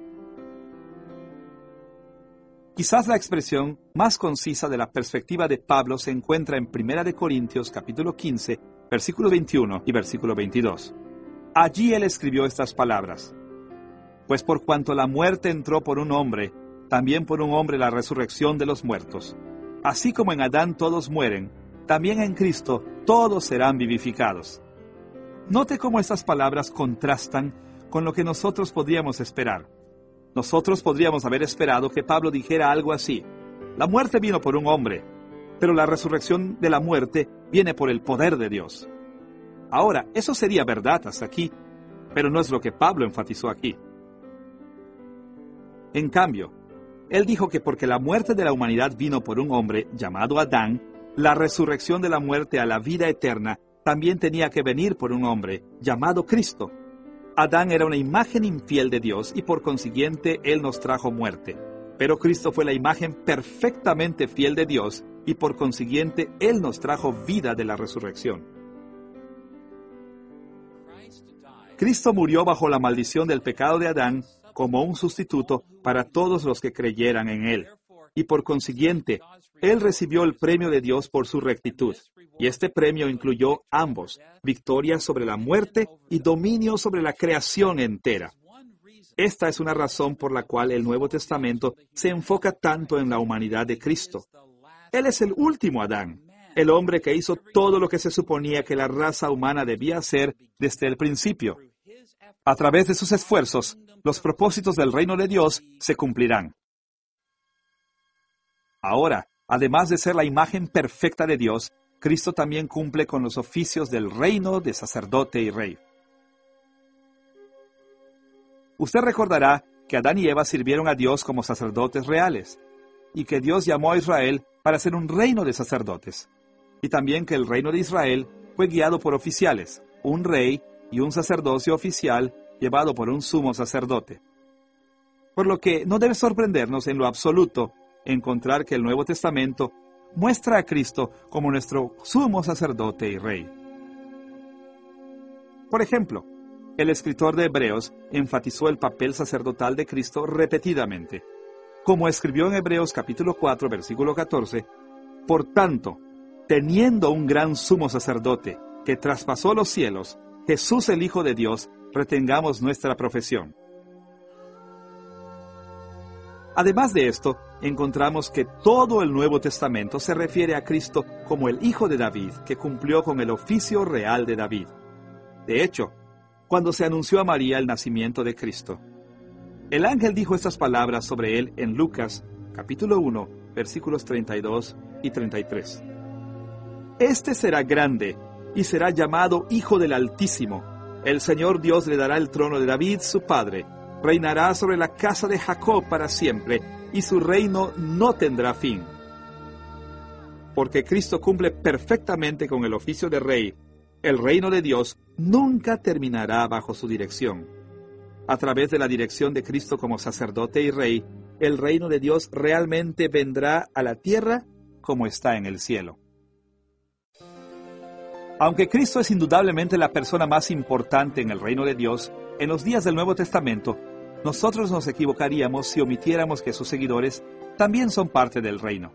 Quizás la expresión más concisa de la perspectiva de Pablo se encuentra en 1 Corintios capítulo 15, versículo 21 y versículo 22. Allí él escribió estas palabras: Pues por cuanto la muerte entró por un hombre, también por un hombre la resurrección de los muertos. Así como en Adán todos mueren, también en Cristo todos serán vivificados. Note cómo estas palabras contrastan con lo que nosotros podríamos esperar. Nosotros podríamos haber esperado que Pablo dijera algo así: la muerte vino por un hombre, pero la resurrección de la muerte viene por el poder de Dios. Ahora, eso sería verdad hasta aquí, pero no es lo que Pablo enfatizó aquí. En cambio, él dijo que porque la muerte de la humanidad vino por un hombre llamado Adán, la resurrección de la muerte a la vida eterna también tenía que venir por un hombre llamado Cristo. Adán era una imagen infiel de Dios y por consiguiente él nos trajo muerte. Pero Cristo fue la imagen perfectamente fiel de Dios y por consiguiente él nos trajo vida de la resurrección. Cristo murió bajo la maldición del pecado de Adán como un sustituto para todos los que creyeran en él. Y por consiguiente, él recibió el premio de Dios por su rectitud. Y este premio incluyó ambos: victoria sobre la muerte y dominio sobre la creación entera. Esta es una razón por la cual el Nuevo Testamento se enfoca tanto en la humanidad de Cristo. Él es el último Adán, el hombre que hizo todo lo que se suponía que la raza humana debía hacer desde el principio. A través de sus esfuerzos, los propósitos del reino de Dios se cumplirán. Ahora, además de ser la imagen perfecta de Dios, Cristo también cumple con los oficios del reino de sacerdote y rey. Usted recordará que Adán y Eva sirvieron a Dios como sacerdotes reales, y que Dios llamó a Israel para ser un reino de sacerdotes, y también que el reino de Israel fue guiado por oficiales, un rey y un sacerdocio oficial llevado por un sumo sacerdote. Por lo que no debe sorprendernos en lo absoluto encontrar que el Nuevo Testamento muestra a Cristo como nuestro sumo sacerdote y rey. Por ejemplo, el escritor de Hebreos enfatizó el papel sacerdotal de Cristo repetidamente. Como escribió en Hebreos capítulo 4, versículo 14, «Por tanto, teniendo un gran sumo sacerdote que traspasó los cielos, Jesús el Hijo de Dios, retengamos nuestra profesión». Además de esto, encontramos que todo el Nuevo Testamento se refiere a Cristo como el Hijo de David, que cumplió con el oficio real de David. De hecho, cuando se anunció a María el nacimiento de Cristo, el ángel dijo estas palabras sobre él en Lucas, capítulo 1, versículos 32 y 33. «Este será grande, y será llamado Hijo del Altísimo. El Señor Dios le dará el trono de David, su padre. Reinará sobre la casa de Jacob para siempre, y su reino no tendrá fin». Porque Cristo cumple perfectamente con el oficio de rey, el reino de Dios nunca terminará bajo su dirección. A través de la dirección de Cristo como sacerdote y rey, el reino de Dios realmente vendrá a la tierra como está en el cielo. Aunque Cristo es indudablemente la persona más importante en el reino de Dios, en los días del Nuevo Testamento, nosotros nos equivocaríamos si omitiéramos que sus seguidores también son parte del reino.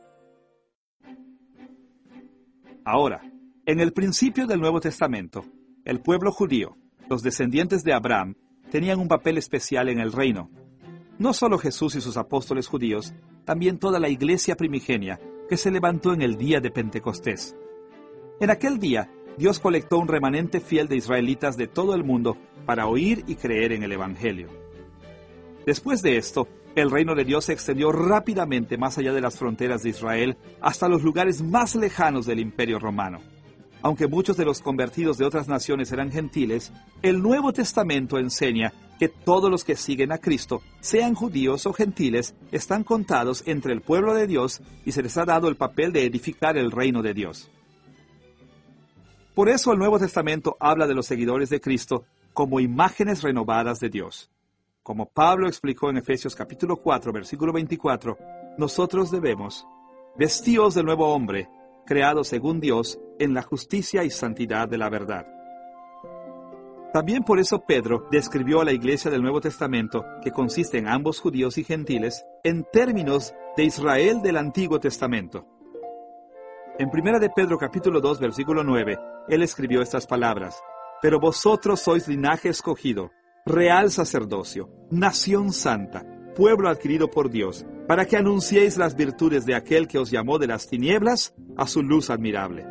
Ahora, en el principio del Nuevo Testamento, el pueblo judío, los descendientes de Abraham, tenían un papel especial en el reino. No solo Jesús y sus apóstoles judíos, también toda la iglesia primigenia que se levantó en el día de Pentecostés. En aquel día, Dios colectó un remanente fiel de israelitas de todo el mundo para oír y creer en el Evangelio. Después de esto, el reino de Dios se extendió rápidamente más allá de las fronteras de Israel hasta los lugares más lejanos del Imperio Romano. Aunque muchos de los convertidos de otras naciones eran gentiles, el Nuevo Testamento enseña que todos los que siguen a Cristo, sean judíos o gentiles, están contados entre el pueblo de Dios y se les ha dado el papel de edificar el reino de Dios. Por eso el Nuevo Testamento habla de los seguidores de Cristo como imágenes renovadas de Dios. Como Pablo explicó en Efesios capítulo 4, versículo 24, nosotros debemos vestíos del nuevo hombre, creado según Dios, en la justicia y santidad de la verdad. También por eso Pedro describió a la iglesia del Nuevo Testamento, que consiste en ambos judíos y gentiles, en términos de Israel del Antiguo Testamento. En 1 de Pedro capítulo 2, versículo 9, él escribió estas palabras: «Pero vosotros sois linaje escogido, real sacerdocio, nación santa, pueblo adquirido por Dios, para que anunciéis las virtudes de aquel que os llamó de las tinieblas a su luz admirable».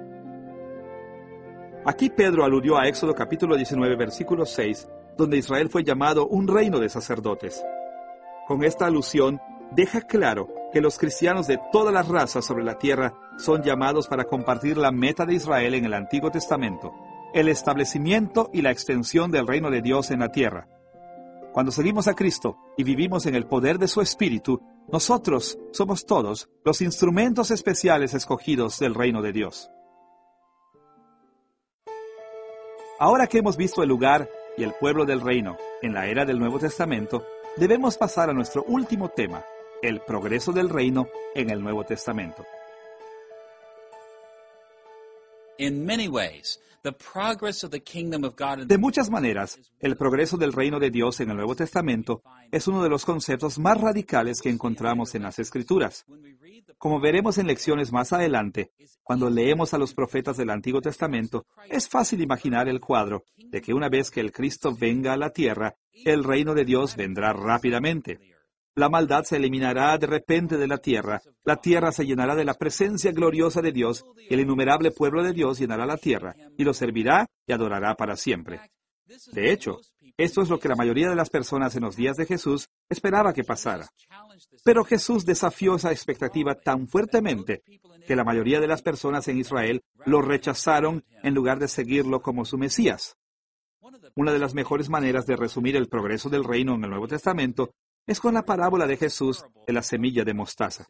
Aquí Pedro aludió a Éxodo capítulo 19, versículo 6, donde Israel fue llamado un reino de sacerdotes. Con esta alusión, deja claro que los cristianos de todas las razas sobre la tierra son llamados para compartir la meta de Israel en el Antiguo Testamento, el establecimiento y la extensión del reino de Dios en la tierra. Cuando seguimos a Cristo y vivimos en el poder de su Espíritu, nosotros somos todos los instrumentos especiales escogidos del reino de Dios. Ahora que hemos visto el lugar y el pueblo del reino en la era del Nuevo Testamento, debemos pasar a nuestro último tema, el progreso del reino en el Nuevo Testamento. De muchas maneras, el progreso del reino de Dios en el Nuevo Testamento es uno de los conceptos más radicales que encontramos en las Escrituras. Como veremos en lecciones más adelante, cuando leemos a los profetas del Antiguo Testamento, es fácil imaginar el cuadro de que una vez que el Cristo venga a la tierra, el reino de Dios vendrá rápidamente. La maldad se eliminará de repente de la tierra se llenará de la presencia gloriosa de Dios, y el innumerable pueblo de Dios llenará la tierra, y lo servirá y adorará para siempre. De hecho, esto es lo que la mayoría de las personas en los días de Jesús esperaba que pasara. Pero Jesús desafió esa expectativa tan fuertemente que la mayoría de las personas en Israel lo rechazaron en lugar de seguirlo como su Mesías. Una de las mejores maneras de resumir el progreso del reino en el Nuevo Testamento es con la parábola de Jesús de la semilla de mostaza.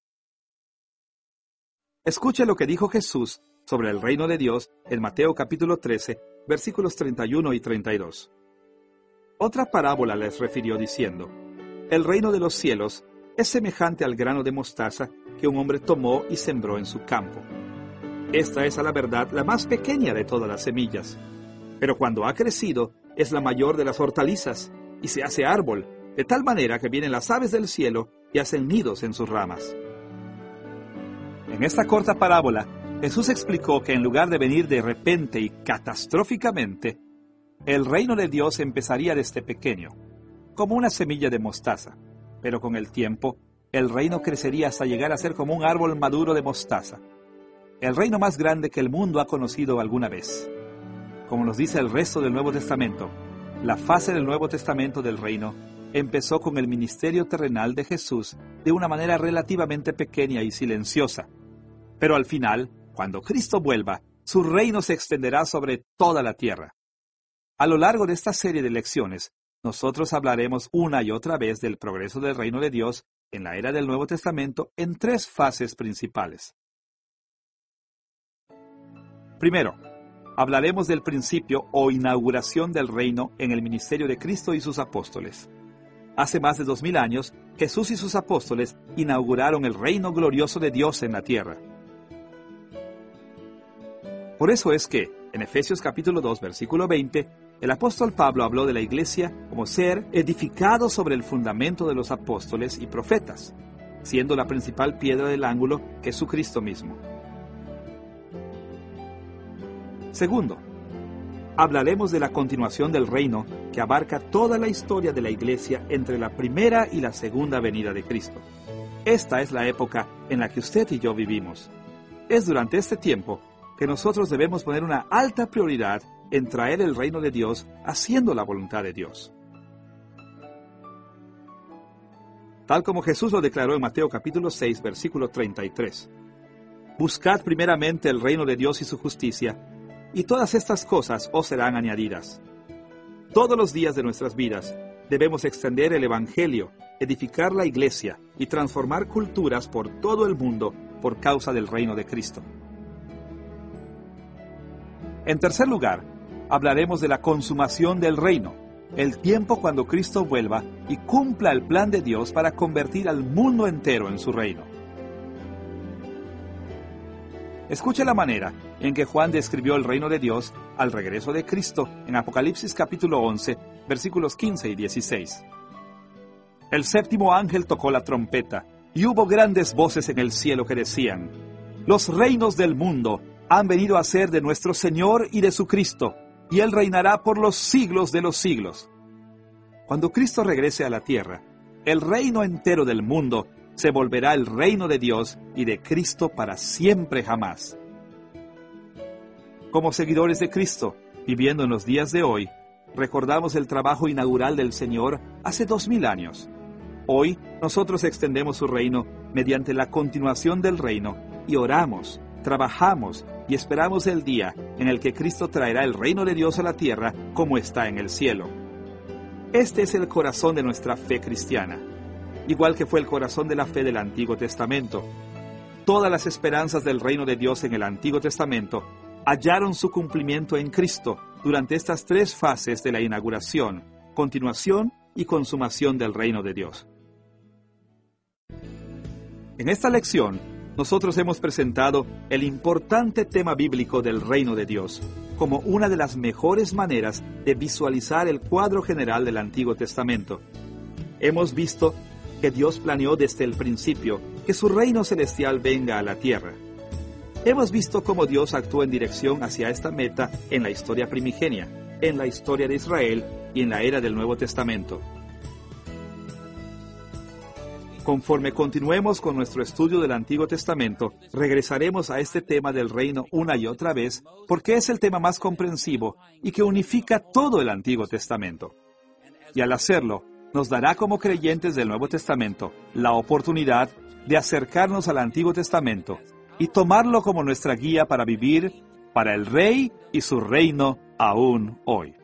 Escuche lo que dijo Jesús sobre el reino de Dios en Mateo capítulo 13, versículos 31 y 32. Otra parábola les refirió diciendo: el reino de los cielos es semejante al grano de mostaza que un hombre tomó y sembró en su campo. Esta es a la verdad la más pequeña de todas las semillas, pero cuando ha crecido es la mayor de las hortalizas y se hace árbol, de tal manera que vienen las aves del cielo y hacen nidos en sus ramas. En esta corta parábola, Jesús explicó que en lugar de venir de repente y catastróficamente, el reino de Dios empezaría desde pequeño, como una semilla de mostaza, pero con el tiempo, el reino crecería hasta llegar a ser como un árbol maduro de mostaza, el reino más grande que el mundo ha conocido alguna vez. Como nos dice el resto del Nuevo Testamento, la fase del Nuevo Testamento del reino empezó con el ministerio terrenal de Jesús de una manera relativamente pequeña y silenciosa. Pero al final, cuando Cristo vuelva, su reino se extenderá sobre toda la tierra. A lo largo de esta serie de lecciones, nosotros hablaremos una y otra vez del progreso del reino de Dios en la era del Nuevo Testamento en 3 fases principales. Primero, hablaremos del principio o inauguración del reino en el ministerio de Cristo y sus apóstoles. Hace más de 2000 años, Jesús y sus apóstoles inauguraron el reino glorioso de Dios en la tierra. Por eso es que, en Efesios capítulo 2, versículo 20, el apóstol Pablo habló de la iglesia como ser edificado sobre el fundamento de los apóstoles y profetas, siendo la principal piedra del ángulo Jesucristo mismo. Segundo, hablaremos de la continuación del reino que abarca toda la historia de la iglesia entre la primera y la segunda venida de Cristo. Esta es la época en la que usted y yo vivimos. Es durante este tiempo que nosotros debemos poner una alta prioridad en traer el reino de Dios haciendo la voluntad de Dios. Tal como Jesús lo declaró en Mateo capítulo 6, versículo 33. Buscad primeramente el reino de Dios y su justicia, y todas estas cosas os serán añadidas. Todos los días de nuestras vidas debemos extender el Evangelio, edificar la iglesia y transformar culturas por todo el mundo por causa del reino de Cristo. En tercer lugar, hablaremos de la consumación del reino, el tiempo cuando Cristo vuelva y cumpla el plan de Dios para convertir al mundo entero en su reino. Escuche la manera en que Juan describió el reino de Dios al regreso de Cristo en Apocalipsis capítulo 11, versículos 15 y 16. El séptimo ángel tocó la trompeta, y hubo grandes voces en el cielo que decían: los reinos del mundo han venido a ser de nuestro Señor y de su Cristo, y Él reinará por los siglos de los siglos. Cuando Cristo regrese a la tierra, el reino entero del mundo se volverá el reino de Dios y de Cristo para siempre jamás. Como seguidores de Cristo, viviendo en los días de hoy, recordamos el trabajo inaugural del Señor hace 2000 años. Hoy, nosotros extendemos su reino mediante la continuación del reino y oramos, trabajamos y esperamos el día en el que Cristo traerá el reino de Dios a la tierra como está en el cielo. Este es el corazón de nuestra fe cristiana, igual que fue el corazón de la fe del Antiguo Testamento. Todas las esperanzas del reino de Dios en el Antiguo Testamento hallaron su cumplimiento en Cristo durante estas 3 fases de la inauguración, continuación y consumación del reino de Dios. En esta lección, nosotros hemos presentado el importante tema bíblico del reino de Dios como una de las mejores maneras de visualizar el cuadro general del Antiguo Testamento. Hemos visto que Dios planeó desde el principio que su reino celestial venga a la tierra. Hemos visto cómo Dios actuó en dirección hacia esta meta en la historia primigenia, en la historia de Israel y en la era del Nuevo Testamento. Conforme continuemos con nuestro estudio del Antiguo Testamento, regresaremos a este tema del reino una y otra vez, porque es el tema más comprensivo y que unifica todo el Antiguo Testamento. Y al hacerlo, nos dará como creyentes del Nuevo Testamento la oportunidad de acercarnos al Antiguo Testamento y tomarlo como nuestra guía para vivir para el Rey y su reino aún hoy.